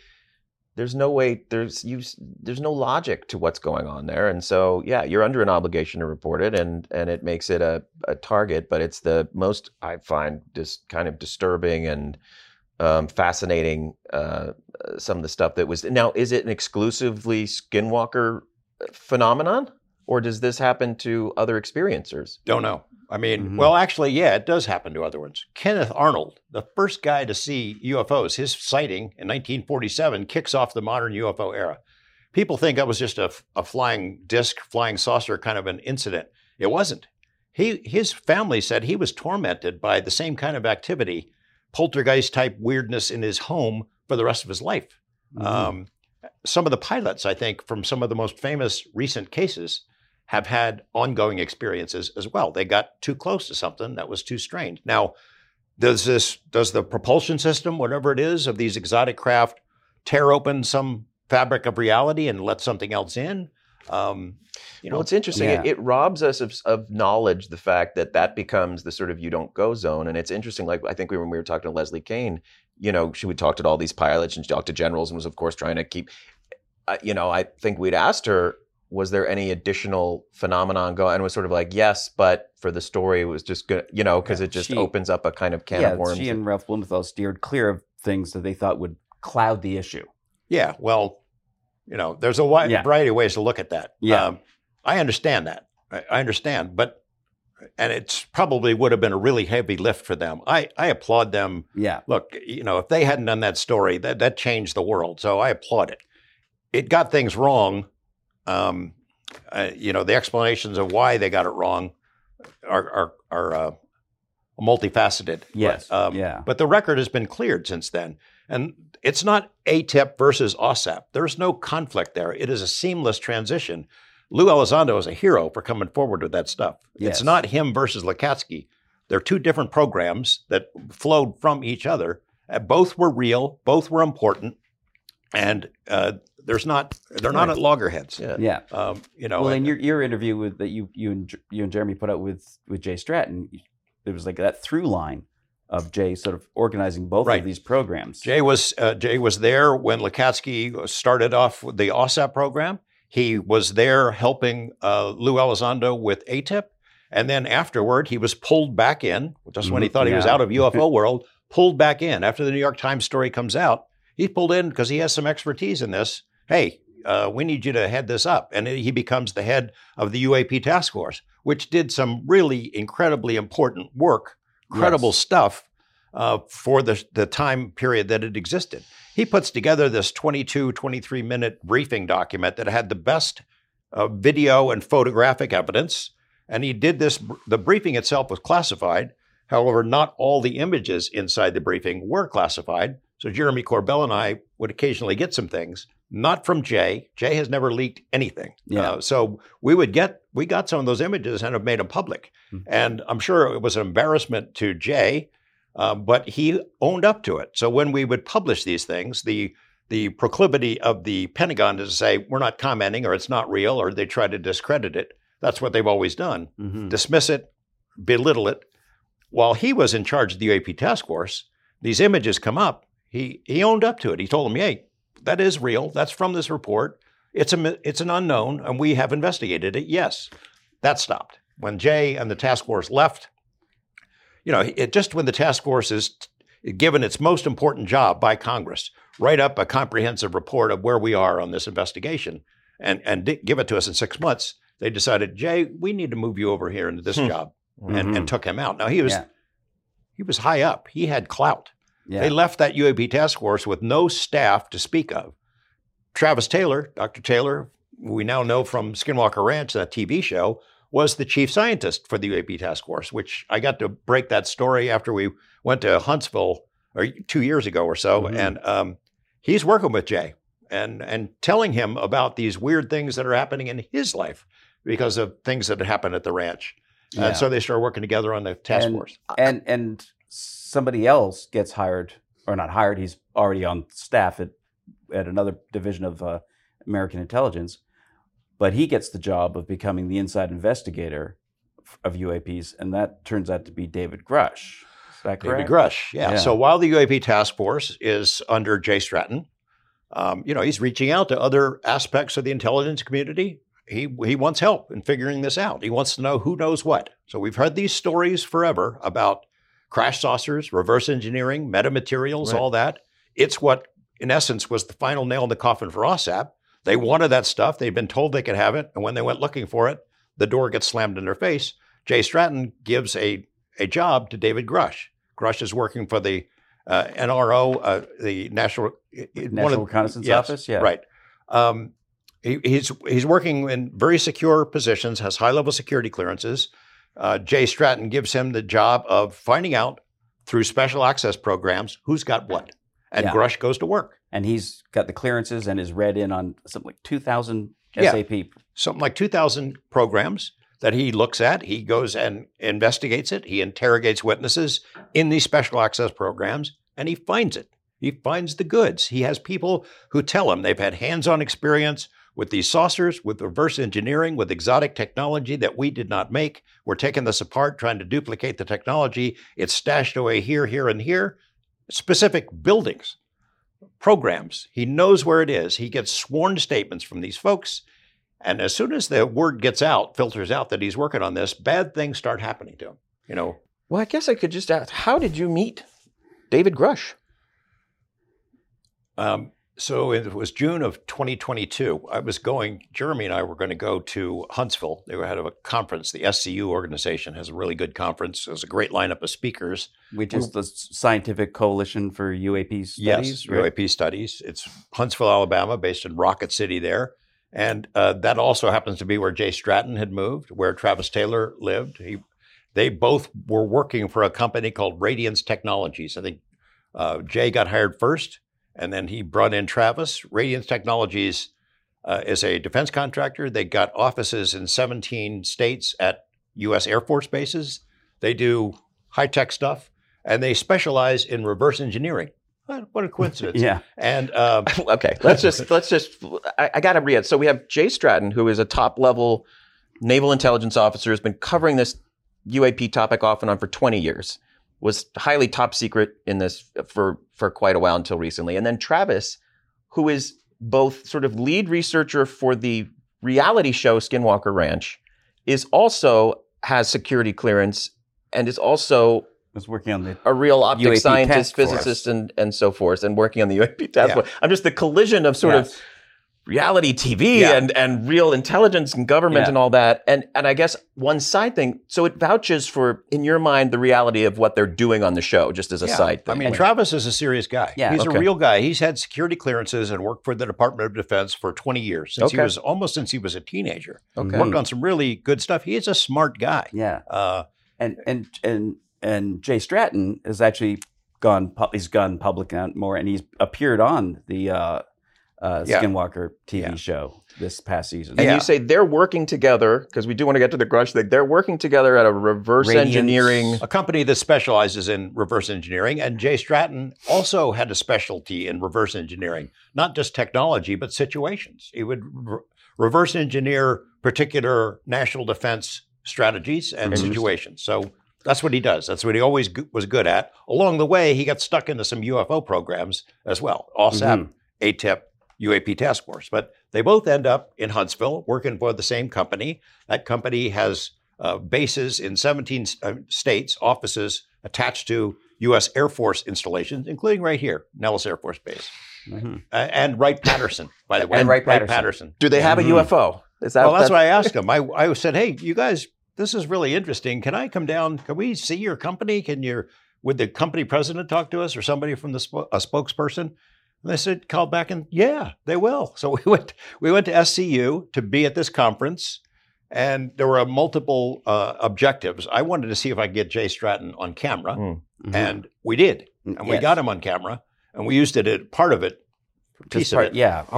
logic to what's going on there. And so, you're under an obligation to report it, and it makes it a target. But it's the most, I find, just kind of disturbing and fascinating. Some of the stuff that was now, is it an exclusively Skinwalker phenomenon, or does this happen to other experiencers? Don't know. I mean, well, actually, it does happen to other ones. Kenneth Arnold, the first guy to see UFOs, his sighting in 1947 kicks off the modern UFO era. People think that was just a flying disc, flying saucer kind of an incident. It wasn't. His family said he was tormented by the same kind of activity, poltergeist type weirdness in his home for the rest of his life. Some of the pilots, I think, from some of the most famous recent cases have had ongoing experiences as well. They got too close to something that was too strange. Now, does the propulsion system, whatever it is, of these exotic craft tear open some fabric of reality and let something else in? Well, it's interesting. It robs us of knowledge, the fact that becomes the sort of you don't go zone. And it's interesting, like I think when we were talking to Leslie Kean, we talked to all these pilots and she talked to generals and was, of course, trying to keep, I think we'd asked her, was there any additional phenomenon going? And it was sort of like, yes, but for the story, it was just good, because it just opens up a kind of can of worms. She and Ralph Blumenthal steered clear of things that they thought would cloud the issue. Yeah, well, There's a wide variety of ways to look at that. Yeah. I understand that. I understand, and it's probably would have been a really heavy lift for them. I applaud them. Yeah. Look, if they hadn't done that story, that changed the world. So I applaud it. It got things wrong. The explanations of why they got it wrong are multifaceted. Yes. But the record has been cleared since then. And it's not ATIP versus OSAP. There's no conflict there. It is a seamless transition. Lou Elizondo is a hero for coming forward with that stuff. Yes. It's not him versus Lakatsky. They're two different programs that flowed from each other. Both were real. Both were important. And they're not at loggerheads. Yeah. Well, in your interview that you and Jeremy put out with Jay Stratton, there was like that through line of Jay sort of organizing both of these programs. Jay was there when Lakatsky started off with the OSAP program. He was there helping Lou Elizondo with ATIP. And then afterward, he was pulled back in, just when he thought he was out of UFO world, pulled back in. After the New York Times story comes out, he's pulled in because he has some expertise in this. Hey, we need you to head this up. And he becomes the head of the UAP task force, which did some really incredibly important work, credible stuff for the time period that it existed. He puts together this 22, 23-minute briefing document that had the best video and photographic evidence. And he did this. The briefing itself was classified. However, not all the images inside the briefing were classified. So Jeremy Corbell and I would occasionally get some things, not from Jay. Jay has never leaked anything. Yeah. So we got some of those images and have made them public. Mm-hmm. And I'm sure it was an embarrassment to Jay, but he owned up to it. So when we would publish these things, the proclivity of the Pentagon is to say, we're not commenting, or it's not real, or they try to discredit it. That's what they've always done. Mm-hmm. Dismiss it, belittle it. While he was in charge of the UAP task force, these images come up. He owned up to it. He told them, hey, that is real. That's from this report. It's an unknown, and we have investigated it. Yes, that stopped. When Jay and the task force left, just when the task force is given its most important job by Congress, write up a comprehensive report of where we are on this investigation and give it to us in 6 months, they decided, Jay, we need to move you over here into this job, and took him out. Now, he was high up. He had clout. Yeah. They left that UAP task force with no staff to speak of. Travis Taylor, Dr. Taylor, who we now know from Skinwalker Ranch, that TV show, was the chief scientist for the UAP task force, which I got to break that story after we went to Huntsville 2 years ago or so. Mm-hmm. And he's working with Jay and telling him about these weird things that are happening in his life because of things that had happened at the ranch. Yeah. And so they started working together on the task force. And somebody else gets hired, or not hired, he's already on staff at another division of American intelligence, but he gets the job of becoming the inside investigator of UAPs, and that turns out to be David Grush. Is that correct? David Grush, yeah. So while the UAP task force is under Jay Stratton, he's reaching out to other aspects of the intelligence community. He wants help in figuring this out. He wants to know who knows what. So we've heard these stories forever about crash saucers, reverse engineering, metamaterials, all that. It's what, in essence, was the final nail in the coffin for OSAP. They wanted that stuff. They'd been told they could have it. And when they went looking for it, the door gets slammed in their face. Jay Stratton gives a job to David Grush. Grush is working for the NRO, the National Reconnaissance Office. Yeah. Right. He's working in very secure positions, has high-level security clearances. Jay Stratton gives him the job of finding out through special access programs who's got what. And Grush goes to work. And he's got the clearances and is read in on something like 2,000 SAP. Something like 2,000 programs that he looks at. He goes and investigates it. He interrogates witnesses in these special access programs, and he finds it. He finds the goods. He has people who tell him they've had hands-on experience with these saucers, with reverse engineering, with exotic technology that we did not make. We're taking this apart, trying to duplicate the technology. It's stashed away here, here, and here. Specific buildings, programs. He knows where it is. He gets sworn statements from these folks. And as soon as the word gets out, filters out that he's working on this, bad things start happening to him, Well, I guess I could just ask, how did you meet David Grush? So it was June of 2022. Jeremy and I were going to go to Huntsville. They had a conference. The SCU organization has a really good conference. There's a great lineup of speakers. Which is the Scientific Coalition for UAP Studies? Yes, right? UAP Studies. It's Huntsville, Alabama, based in Rocket City there. And that also happens to be where Jay Stratton had moved, where Travis Taylor lived. They both were working for a company called Radiance Technologies. I think Jay got hired first. And then he brought in Travis. Radiance Technologies is a defense contractor. They got offices in 17 states at U.S. Air Force bases. They do high-tech stuff, and they specialize in reverse engineering. What a coincidence! Yeah. And okay, let's just. I got to read. So we have Jay Stratton, who is a top-level naval intelligence officer, has been covering this UAP topic off and on for 20 years. Was highly top secret in this for quite a while until recently. And then Travis, who is both sort of lead researcher for the reality show Skinwalker Ranch, has security clearance and is also working on a real optic UAP scientist, physicist, and so forth, and working on the UAP task force. I'm just the collision of sort of reality TV and real intelligence and government and all that. And I guess one side thing, so it vouches for, in your mind, the reality of what they're doing on the show, just as a side thing. I mean, Travis is a serious guy. Yeah. He's a real guy. He's had security clearances and worked for the Department of Defense for 20 years, since he was a teenager. Worked on some really good stuff. He is a smart guy. Yeah. And Jay Stratton has actually gone public more, and he's appeared on the Skinwalker TV show this past season. And you say they're working together, because we do want to get to the Grush thing. They're working together at a reverse engineering. A company that specializes in reverse engineering. And Jay Stratton also had a specialty in reverse engineering, not just technology, but situations. He would reverse engineer particular national defense strategies and situations. So that's what he does. That's what he always was good at. Along the way, he got stuck into some UFO programs as well. OSAP, ATIP, UAP Task Force. But they both end up in Huntsville working for the same company. That company has bases in 17 states, offices attached to U.S. Air Force installations, including right here, Nellis Air Force Base. And Wright-Patterson, by the way. And Wright-Patterson. Do they have a UFO? That's what I asked him. I said, hey, you guys, this is really interesting. Can I come down? Can we see your company? Would the company president talk to us, or somebody from a spokesperson? And they said, call back, and they will. So we went to SCU to be at this conference, and there were multiple objectives. I wanted to see if I could get Jay Stratton on camera, and we did. And we got him on camera, and we used part of it. Hopefully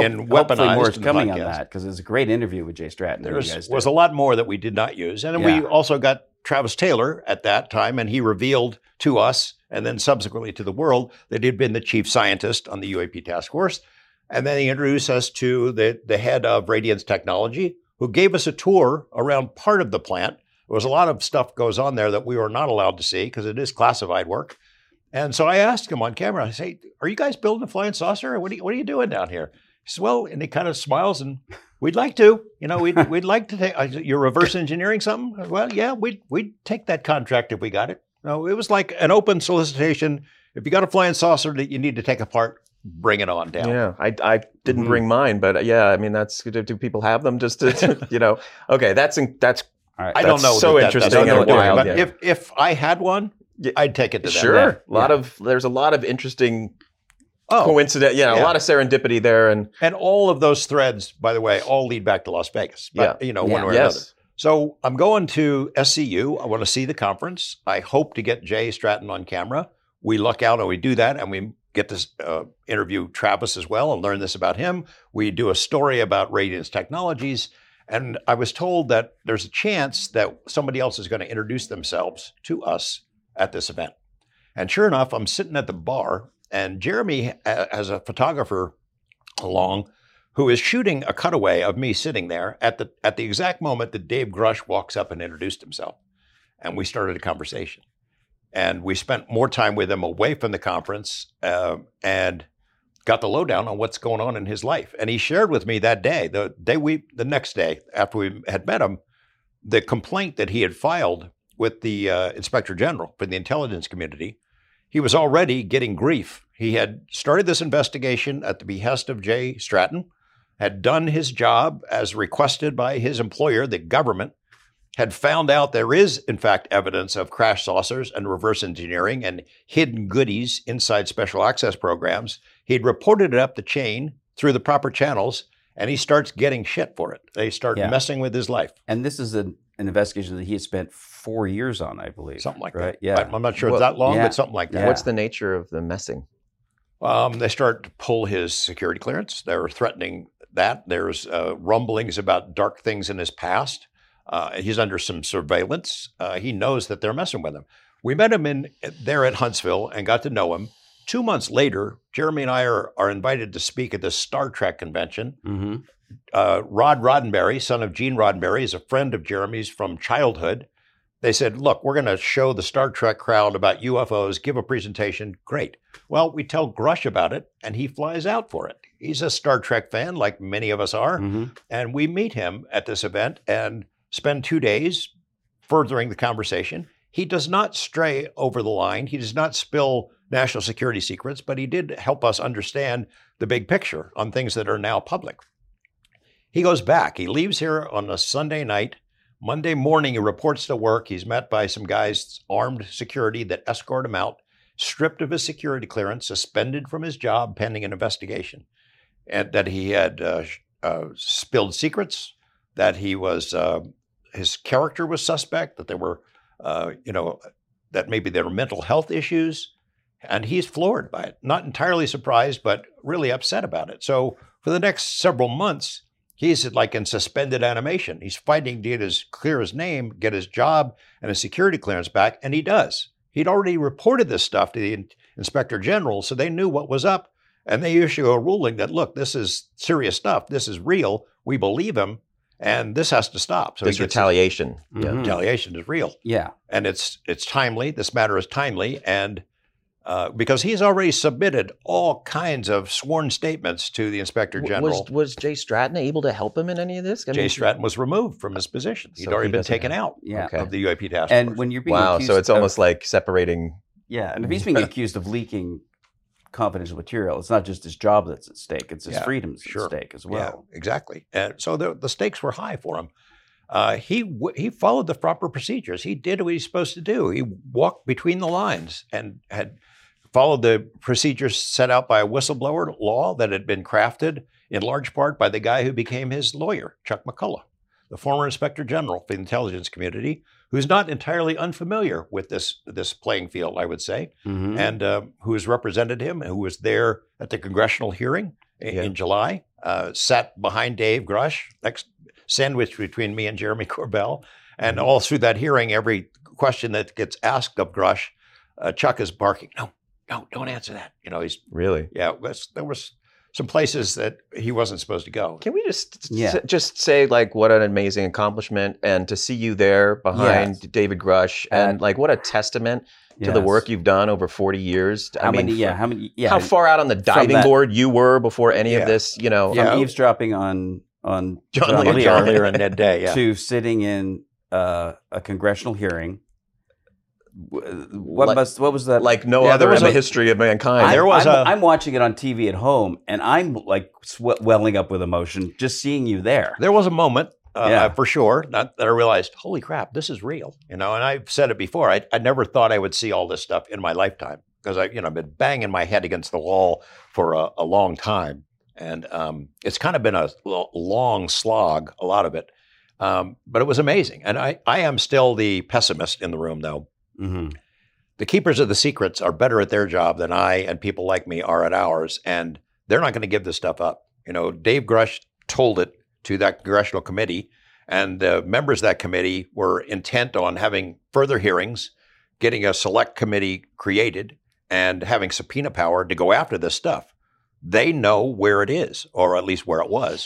more is coming on that, because it's a great interview with Jay Stratton. There was a lot more that we did not use. And then we also got Travis Taylor at that time, and he revealed to us and then subsequently to the world that he'd been the chief scientist on the UAP task force. And then he introduced us to the head of Radiance Technology, who gave us a tour around part of the plant. There was a lot of stuff goes on there that we were not allowed to see because it is classified work. And so I asked him on camera, I say, are you guys building a flying saucer? What are you doing down here? He says, well, and he kind of smiles, and we'd like to, we'd like to take, you're reverse engineering something? Well, yeah, we'd take that contract if we got it. No, it was like an open solicitation. If you got a flying saucer that you need to take apart, bring it on down. Yeah, I didn't bring mine, but I mean, do people have them just to, okay, that's all right. I don't know. So interesting and wild. But if I had one, I'd take it to them. Sure. There's a lot of interesting coincidence, a lot of serendipity there. And all of those threads, by the way, all lead back to Las Vegas, but, one way or another. So I'm going to SCU. I want to see the conference. I hope to get Jay Stratton on camera. We luck out and we do that, and we get to interview Travis as well and learn this about him. We do a story about Radiance Technologies. And I was told that there's a chance that somebody else is going to introduce themselves to us at this event. And sure enough, I'm sitting at the bar, and Jeremy has a photographer along who is shooting a cutaway of me sitting there at the exact moment that Dave Grush walks up and introduced himself. And we started a conversation. And we spent more time with him away from the conference and got the lowdown on what's going on in his life. And he shared with me that day, the next day after we had met him, the complaint that he had filed with the Inspector General for the intelligence community. He was already getting grief. He had started this investigation at the behest of Jay Stratton, had done his job as requested by his employer, the government, had found out there is, in fact, evidence of crash saucers and reverse engineering and hidden goodies inside special access programs. He'd reported it up the chain through the proper channels, and he starts getting shit for it. They start messing with his life. And this is an investigation that he had spent 4 years on, I believe. Something like right? that. Yeah. I'm not sure it's that long, but something like that. Yeah. What's the nature of the messing? They start to pull his security clearance. They're threatening that. There's rumblings about dark things in his past. He's under some surveillance. He knows that they're messing with him. We met him there at Huntsville and got to know him. 2 months later, Jeremy and I are invited to speak at the Star Trek convention. Mm-hmm. Rod Roddenberry, son of Gene Roddenberry, is a friend of Jeremy's from childhood. They said, look, we're going to show the Star Trek crowd about UFOs, give a presentation. Great. Well, we tell Grush about it, and he flies out for it. He's a Star Trek fan, like many of us are. Mm-hmm. And we meet him at this event and spend 2 days furthering the conversation. He does not stray over the line. He does not spill national security secrets, but he did help us understand the big picture on things that are now public. He goes back. He leaves here on a Sunday night. Monday morning, he reports to work. He's met by some guys, armed security, that escort him out, stripped of his security clearance, suspended from his job pending an investigation, and that he had spilled secrets, that he was his character was suspect, that there were, that maybe there were mental health issues, and he's floored by it. Not entirely surprised, but really upset about it. So for the next several months, he's like in suspended animation. He's fighting to clear his name, get his job and his security clearance back, and he does. He'd already reported this stuff to the Inspector General, so they knew what was up, and they issue a ruling that, look, this is serious stuff. This is real. We believe him, and this has to stop. So this retaliation. Retaliation is real. Yeah. And it's timely. This matter is timely, and because he's already submitted all kinds of sworn statements to the Inspector General. Was Jay Stratton able to help him in any of this? Jay Stratton was removed from his position. He'd already been taken out of the UAP task force. And when you're being accused so it's almost like separating. Yeah, and if he's being accused of leaking confidential material, it's not just his job that's at stake; it's his freedoms at stake as well. Yeah, exactly. And so the stakes were high for him. He followed the proper procedures. He did what he's supposed to do. He walked between the lines and had followed the procedures set out by a whistleblower law that had been crafted in large part by the guy who became his lawyer, Chuck McCullough, the former Inspector General for the intelligence community, who's not entirely unfamiliar with this playing field, I would say, and who has represented him, who was there at the congressional hearing in July, sat behind Dave Grush, sandwiched between me and Jeremy Corbell. And all through that hearing, every question that gets asked of Grush, Chuck is barking, no, don't answer that. He's really, there was some places that he wasn't supposed to go. Can we just say like what an amazing accomplishment, and to see you there behind David Grush, and like what a testament to the work you've done over 40 years. How far out on the diving board you were before any of this, From eavesdropping on John Lear and Ned Day, to sitting in a congressional hearing. What was that? Like no other in the history of mankind. I'm watching it on TV at home, and I'm like welling up with emotion just seeing you there. There was a moment, for sure, not that I realized, holy crap, this is real. And I've said it before. I never thought I would see all this stuff in my lifetime, because I've been banging my head against the wall for a long time, and it's kind of been a long slog, a lot of it. But it was amazing, and I am still the pessimist in the room, though. Mm-hmm. The keepers of the secrets are better at their job than I and people like me are at ours, and they're not going to give this stuff up. Dave Grush told it to that congressional committee, and the members of that committee were intent on having further hearings, getting a select committee created, and having subpoena power to go after this stuff. They know where it is, or at least where it was.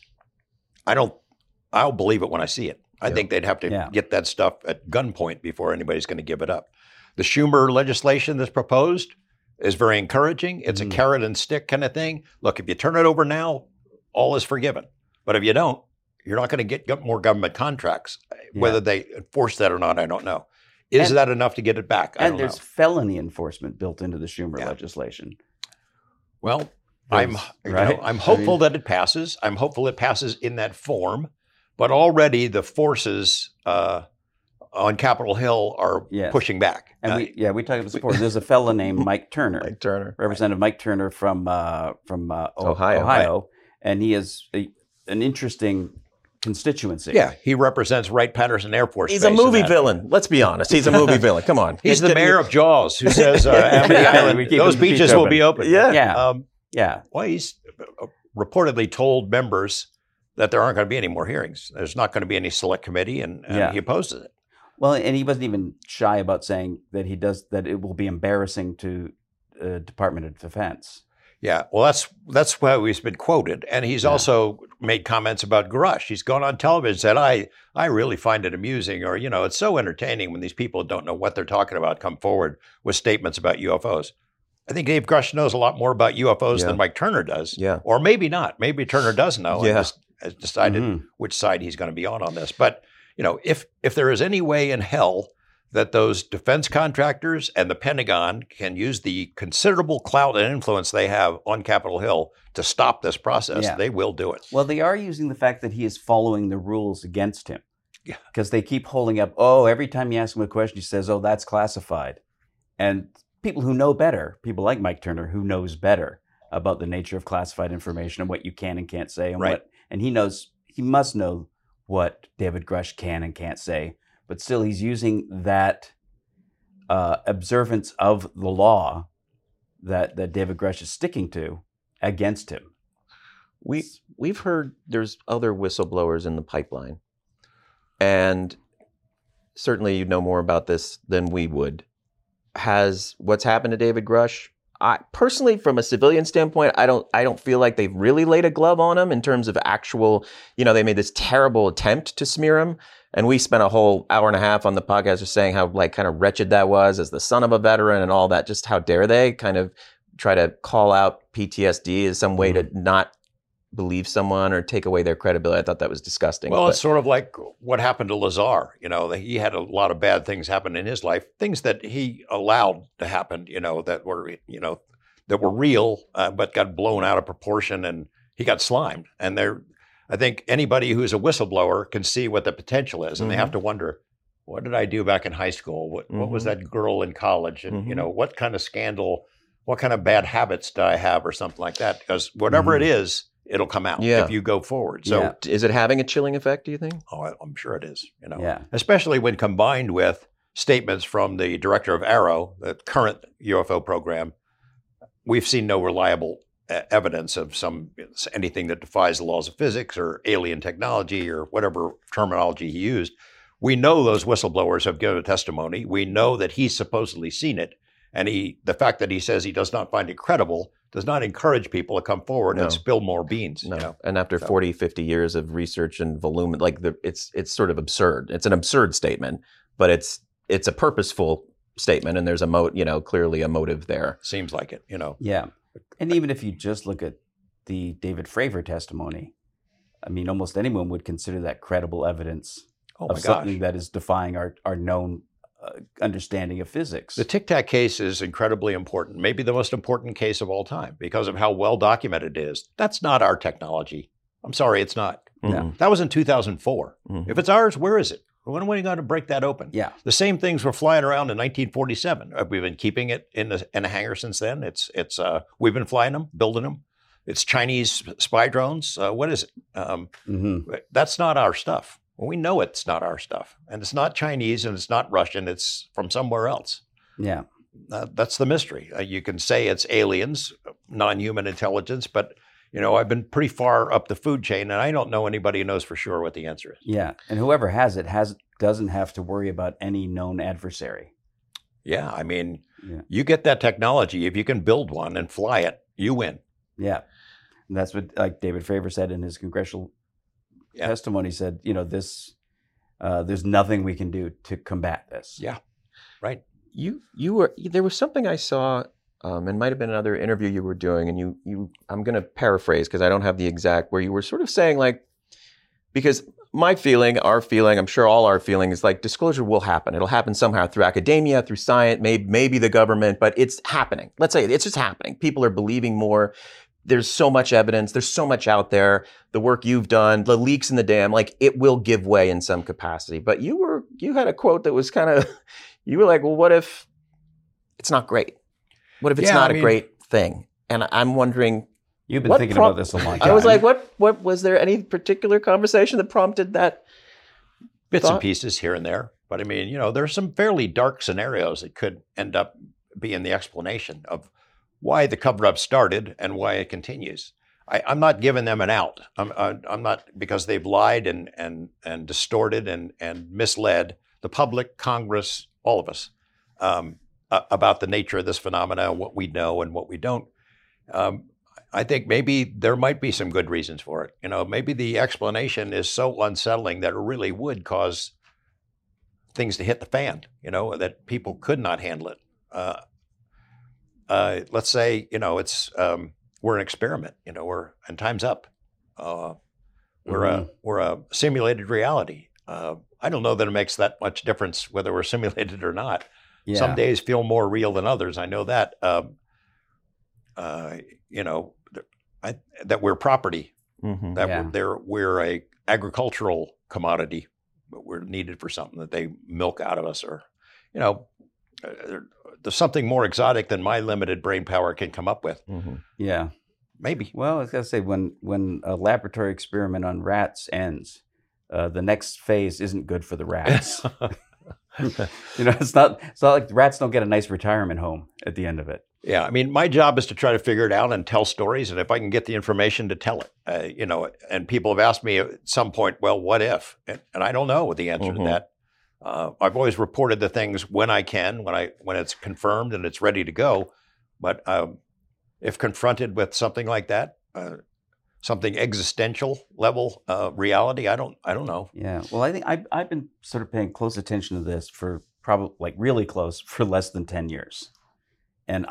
I'll believe it when I see it. I think they'd have to get that stuff at gunpoint before anybody's going to give it up. The Schumer legislation that's proposed is very encouraging. It's a carrot and stick kind of thing. Look, if you turn it over now, all is forgiven. But if you don't, you're not going to get more government contracts. Whether they enforce that or not, I don't know. Is that enough to get it back? I don't know. There's felony enforcement built into the Schumer legislation. Well, I'm hopeful that it passes. I'm hopeful it passes in that form. But already the forces on Capitol Hill are pushing back. And we talked about this before. There's a fellow named Mike Turner. Representative Mike Turner from Ohio. And he is an interesting constituency. Yeah, he represents Wright-Patterson Air Force He's Base. a movie villain. Let's be honest. He's a movie villain. Come on. He's the mayor of Jaws who says Amity Island, those beaches will be open. Yeah. Well, he's reportedly told members that there aren't going to be any more hearings. There's not going to be any select committee, and he opposes it. Well, and he wasn't even shy about saying that that it will be embarrassing to Department of Defense. Yeah, well, that's how he's been quoted, and he's also made comments about Grush. He's gone on television and said, "I really find it amusing," or it's so entertaining when these people don't know what they're talking about come forward with statements about UFOs. I think Dave Grush knows a lot more about UFOs than Mike Turner does. Yeah, or maybe not. Maybe Turner does know. And has decided which side he's going to be on this. But if there is any way in hell that those defense contractors and the Pentagon can use the considerable clout and influence they have on Capitol Hill to stop this process, they will do it. Well, they are using the fact that he is following the rules against him. Yeah. Because they keep holding up, every time you ask him a question, he says, that's classified. And people who know better, people like Mike Turner, who knows better about the nature of classified information and what you can and can't say. And he must know what David Grush can and can't say. But still, he's using that observance of the law that David Grush is sticking to against him. We've heard there's other whistleblowers in the pipeline, and certainly you know more about this than we would. Has what's happened to David Grush? I personally, from a civilian standpoint, I don't feel like they've really laid a glove on him in terms of actual. They made this terrible attempt to smear him. And we spent a whole hour and a half on the podcast just saying how kind of wretched that was as the son of a veteran and all that. Just how dare they kind of try to call out PTSD as some way to not believe someone or take away their credibility. I thought that was disgusting. Well, it's sort of like what happened to Lazar. He had a lot of bad things happen in his life, things that he allowed to happen, that were real, but got blown out of proportion, and he got slimed. And I think anybody who's a whistleblower can see what the potential is, and they have to wonder, what did I do back in high school? What was that girl in college? And, what kind of scandal, what kind of bad habits do I have or something like that? Because whatever it is, it'll come out if you go forward. So is it having a chilling effect, do you think? Oh, I'm sure it is, especially when combined with statements from the director of AARO, the current UFO program. We've seen no reliable evidence of anything that defies the laws of physics or alien technology or whatever terminology he used. We know those whistleblowers have given a testimony. We know that he's supposedly seen it. And the fact that he says he does not find it credible does not encourage people to come forward and spill more beans. No. And after 40, 50 years of research and volume, it's sort of absurd. It's an absurd statement, but it's a purposeful statement, and there's clearly a motive there. Seems like it, Yeah. And even if you just look at the David Fravor testimony, I mean, almost anyone would consider that credible evidence of something that is defying our known understanding of physics. The Tic Tac case is incredibly important, maybe the most important case of all time because of how well documented it is. That's not our technology. I'm sorry, it's not. Mm-hmm. That was in 2004. Mm-hmm. If it's ours, where is it? When are we going to break that open? Yeah. The same things were flying around in 1947. We've been keeping it in a hangar since then. We've been flying them, building them. It's Chinese spy drones. What is it? That's not our stuff. Well, we know it's not our stuff. And it's not Chinese and it's not Russian. It's from somewhere else. Yeah. That's the mystery. You can say it's aliens, non-human intelligence, but I've been pretty far up the food chain, and I don't know anybody who knows for sure what the answer is. Yeah, and whoever has it doesn't have to worry about any known adversary. Yeah, I mean, you get that technology. If you can build one and fly it, you win. Yeah, and that's what David Fravor said in his congressional testimony. He said, there's nothing we can do to combat this. Yeah, right. There was something I saw. And might have been another interview you were doing, and I'm going to paraphrase because I don't have the exact, where you were sort of saying Because my feeling, our feeling, I'm sure all our feeling is like disclosure will happen. It'll happen somehow through academia, through science, maybe the government, but it's happening. Let's say it's just happening. People are believing more. There's so much evidence. There's so much out there. The work you've done, the leaks in the dam, like it will give way in some capacity. But you had a quote that was kind of, you were like, well, what if it's not great? What if it's not a great thing? And I'm wondering. You've been thinking about this a long time. I was like, what was there any particular conversation that prompted that? Bits and pieces here and there. But I mean, there's some fairly dark scenarios that could end up being the explanation of why the cover-up started and why it continues. I'm not giving them an out. I'm not, because they've lied and distorted and misled the public, Congress, all of us, about the nature of this phenomena, what we know and what we don't. I think maybe there might be some good reasons for it. Maybe the explanation is so unsettling that it really would cause things to hit the fan, that people could not handle it. Let's say, it's we're an experiment, and time's up. We're a simulated reality. I don't know that it makes that much difference whether we're simulated or not. Yeah. Some days feel more real than others. I know that. That we're property, that we're a agricultural commodity, but we're needed for something that they milk out of us, or there's something more exotic than my limited brain power can come up with. Mm-hmm. Yeah, maybe. Well, I was gonna say when a laboratory experiment on rats ends, the next phase isn't good for the rats. It's not like the rats don't get a nice retirement home at the end of it. Yeah, I mean, my job is to try to figure it out and tell stories, and if I can get the information to tell it, and people have asked me at some point, well, what if? And I don't know the answer to that. I've always reported the things when I can, when it's confirmed and it's ready to go. But if confronted with something like that, something existential level reality, I don't know. Yeah, well, I think I've been sort of paying close attention to this for probably really close for less than 10 years. And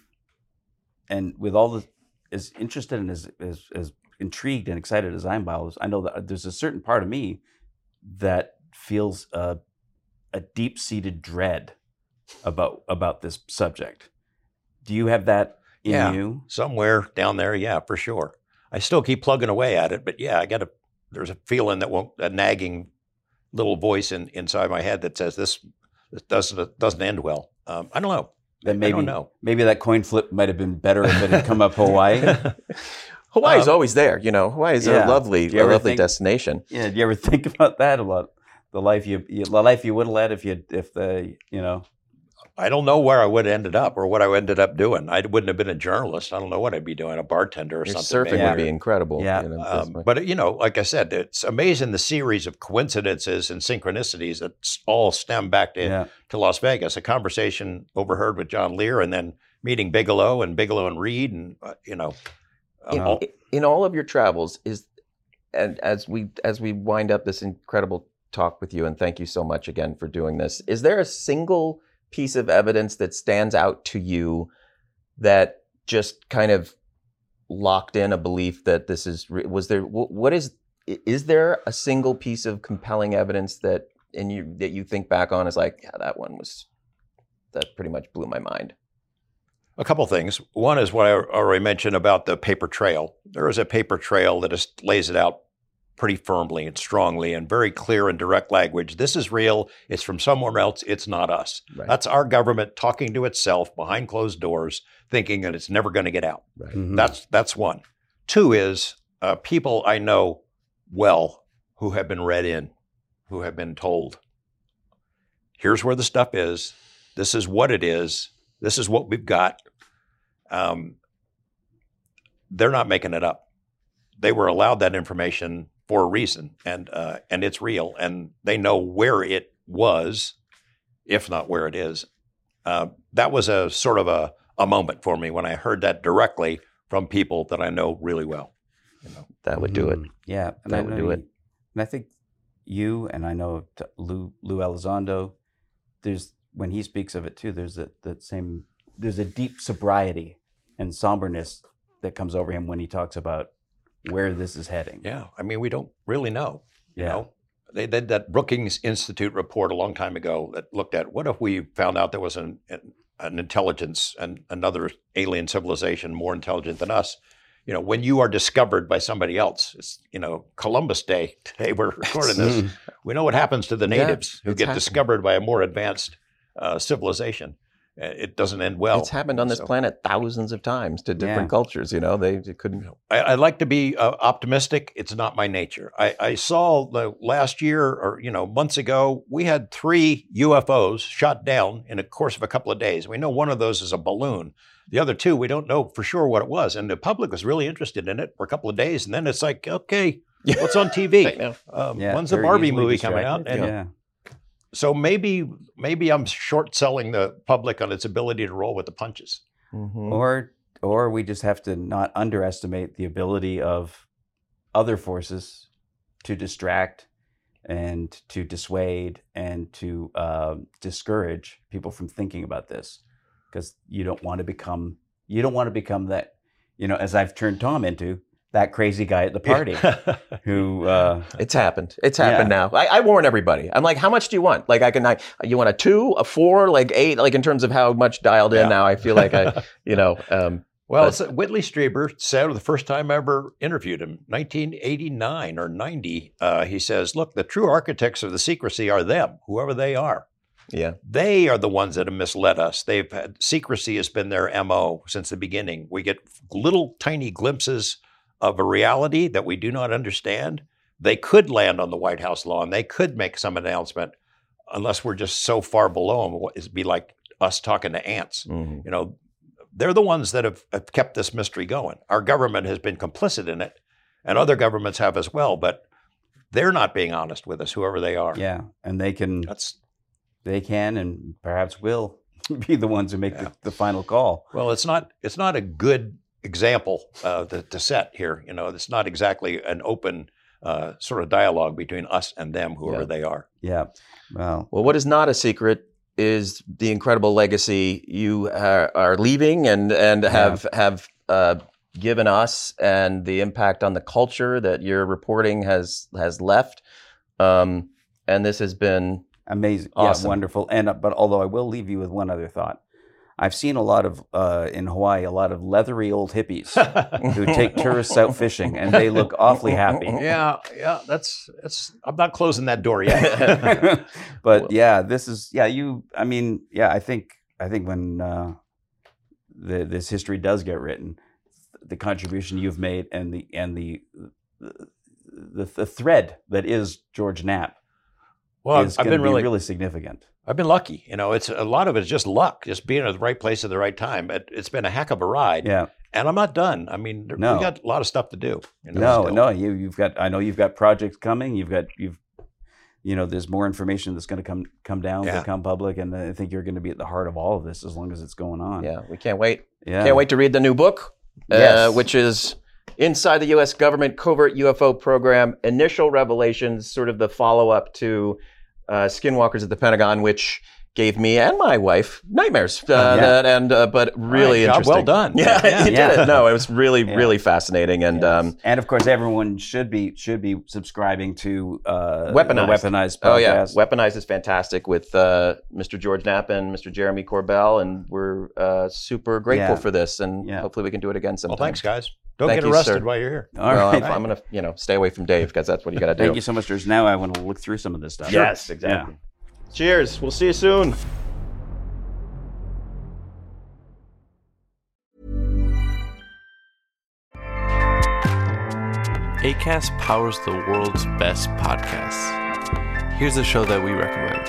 with all as interested and as intrigued and excited as I am by all this, I know that there's a certain part of me that feels a deep-seated dread about this subject. Do you have that in you? Somewhere down there, yeah, for sure. I still keep plugging away at it, but yeah, there's a feeling a nagging little voice inside my head that says this doesn't end well. I don't know. I don't know. Maybe that coin flip might have been better if it had come up Hawaii. Hawaii's always there, Hawaii is a lovely destination. Yeah, do you ever think about that, about the life you would have led if I don't know where I would have ended up or what I ended up doing. I wouldn't have been a journalist. I don't know what I'd be doing, a bartender or something. Surfing would be incredible. Yeah. But like I said, it's amazing the series of coincidences and synchronicities that all stem back to Las Vegas. A conversation overheard with John Lear, and then meeting Bigelow and Reed, and in all of your travels and as we wind up this incredible talk with you, and thank you so much again for doing this. Is there a single piece of evidence that stands out to you that just kind of locked in a belief that this is, is there a single piece of compelling evidence that you think back on as like, yeah, that pretty much blew my mind? A couple things. One is what I already mentioned about the paper trail. There is a paper trail that just lays it out pretty firmly and strongly and very clear and direct language. This is real. It's from somewhere else. It's not us. Right. That's our government talking to itself behind closed doors, thinking that it's never going to get out. Right. Mm-hmm. That's one. Two is people I know well who have been read in, who have been told, here's where the stuff is. This is what it is. This is what we've got. They're not making it up. They were allowed that information for a reason, and it's real, and they know where it was, if not where it is. That was a sort of a moment for me when I heard that directly from people that I know really well. That would do it. Yeah, that would do it. And I think you, and I know Lou Elizondo, when he speaks of it too, there's a deep sobriety and somberness that comes over him when he talks about where this is heading. Yeah, I mean, we don't really know. You know, they did that Brookings Institute report a long time ago that looked at what if we found out there was an intelligence and another alien civilization more intelligent than us. You know, when you are discovered by somebody else, it's, you know, Columbus Day, today we're recording this. We know what happens to the natives who get discovered by a more advanced civilization. It doesn't end well. It's happened on this planet thousands of times to different cultures. You know, they couldn't. I like to be optimistic. It's not my nature. I saw the last year or, you know, months ago, we had 3 UFOs shot down in the course of a couple of days. We know one of those is a balloon. The other 2, we don't know for sure what it was. And the public was really interested in it for a couple of days. And then it's like, okay, what's on TV? When's the Barbie movie coming out? And so maybe I'm short selling the public on its ability to roll with the punches. Mm-hmm. Or we just have to not underestimate the ability of other forces to distract and to dissuade and to discourage people from thinking about this, because you don't want to become that, you know, as I've turned Tom into, that crazy guy at the party who... It's happened. It's happened now. I warn everybody. I'm like, how much do you want? Like, you want a 2, a 4, like 8, like in terms of how much dialed in now, I feel like Whitley Strieber said the first time I ever interviewed him, 1989 or 90, he says, look, the true architects of the secrecy are them, whoever they are. Yeah. They are the ones that have misled us. Secrecy has been their MO since the beginning. We get little tiny glimpses of a reality that we do not understand. They could land on the White House lawn. They could make some announcement, unless we're just so far below them. It'd be like us talking to ants. Mm-hmm. You know, they're the ones that have kept this mystery going. Our government has been complicit in it, and other governments have as well, but they're not being honest with us, whoever they are. Yeah, and they can and perhaps will be the ones who make the final call. Well, it's not a good example to set here. You know, it's not exactly an open sort of dialogue between us and them, whoever they are. Yeah. Well, what is not a secret is the incredible legacy you are leaving and have given us, and the impact on the culture that your reporting has left. And this has been amazing. Awesome. Yeah, wonderful. But although I will leave you with one other thought. I've seen a lot of, in Hawaii, a lot of leathery old hippies who take tourists out fishing, and they look awfully happy. Yeah, that's. I'm not closing that door yet. But this is, I think when this history does get written, the contribution you've made and the thread that is George Knapp is going to be really significant. I've been lucky. You know, it's a lot of it is just luck, just being at the right place at the right time. It's been a heck of a ride. Yeah. And I'm not done. I mean, we got a lot of stuff to do. You know, you've got. I know you've got projects coming. There's more information that's going to come down, become public, and I think you're going to be at the heart of all of this as long as it's going on. Yeah, we can't wait. Yeah. Can't wait to read the new book, which is Inside the U.S. Government Covert UFO Program: Initial Revelations, sort of the follow-up to Skinwalkers at the Pentagon, which gave me and my wife nightmares. But really interesting. Well done. Yeah, you did it. No, it was really fascinating. And and of course, everyone should be subscribing to Weaponized. The Weaponized podcast. Oh yeah, Weaponized is fantastic with Mr. George Knapp and Mr. Jeremy Corbell, and we're super grateful for this. And hopefully we can do it again sometime. Well, thanks, guys. Don't get arrested while you're here. All right. I'm going to, stay away from Dave because that's what you got to do. Thank you so much, George. Now I want to look through some of this stuff. Yes, exactly. Yeah. Cheers. We'll see you soon. Acast powers the world's best podcasts. Here's a show that we recommend.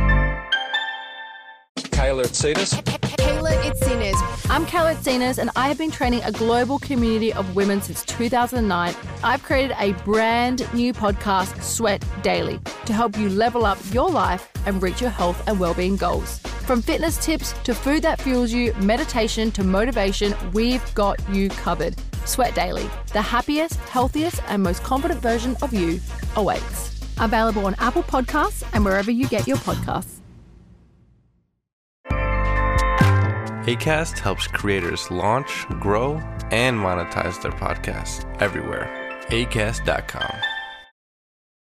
Kayla Itsinas. Kayla Itsinas. I'm Kayla Itsinas, and I have been training a global community of women since 2009. I've created a brand new podcast, Sweat Daily, to help you level up your life and reach your health and well-being goals. From fitness tips to food that fuels you, meditation to motivation, we've got you covered. Sweat Daily, the happiest, healthiest, and most confident version of you awaits. Available on Apple Podcasts and wherever you get your podcasts. Acast helps creators launch, grow, and monetize their podcasts everywhere. Acast.com.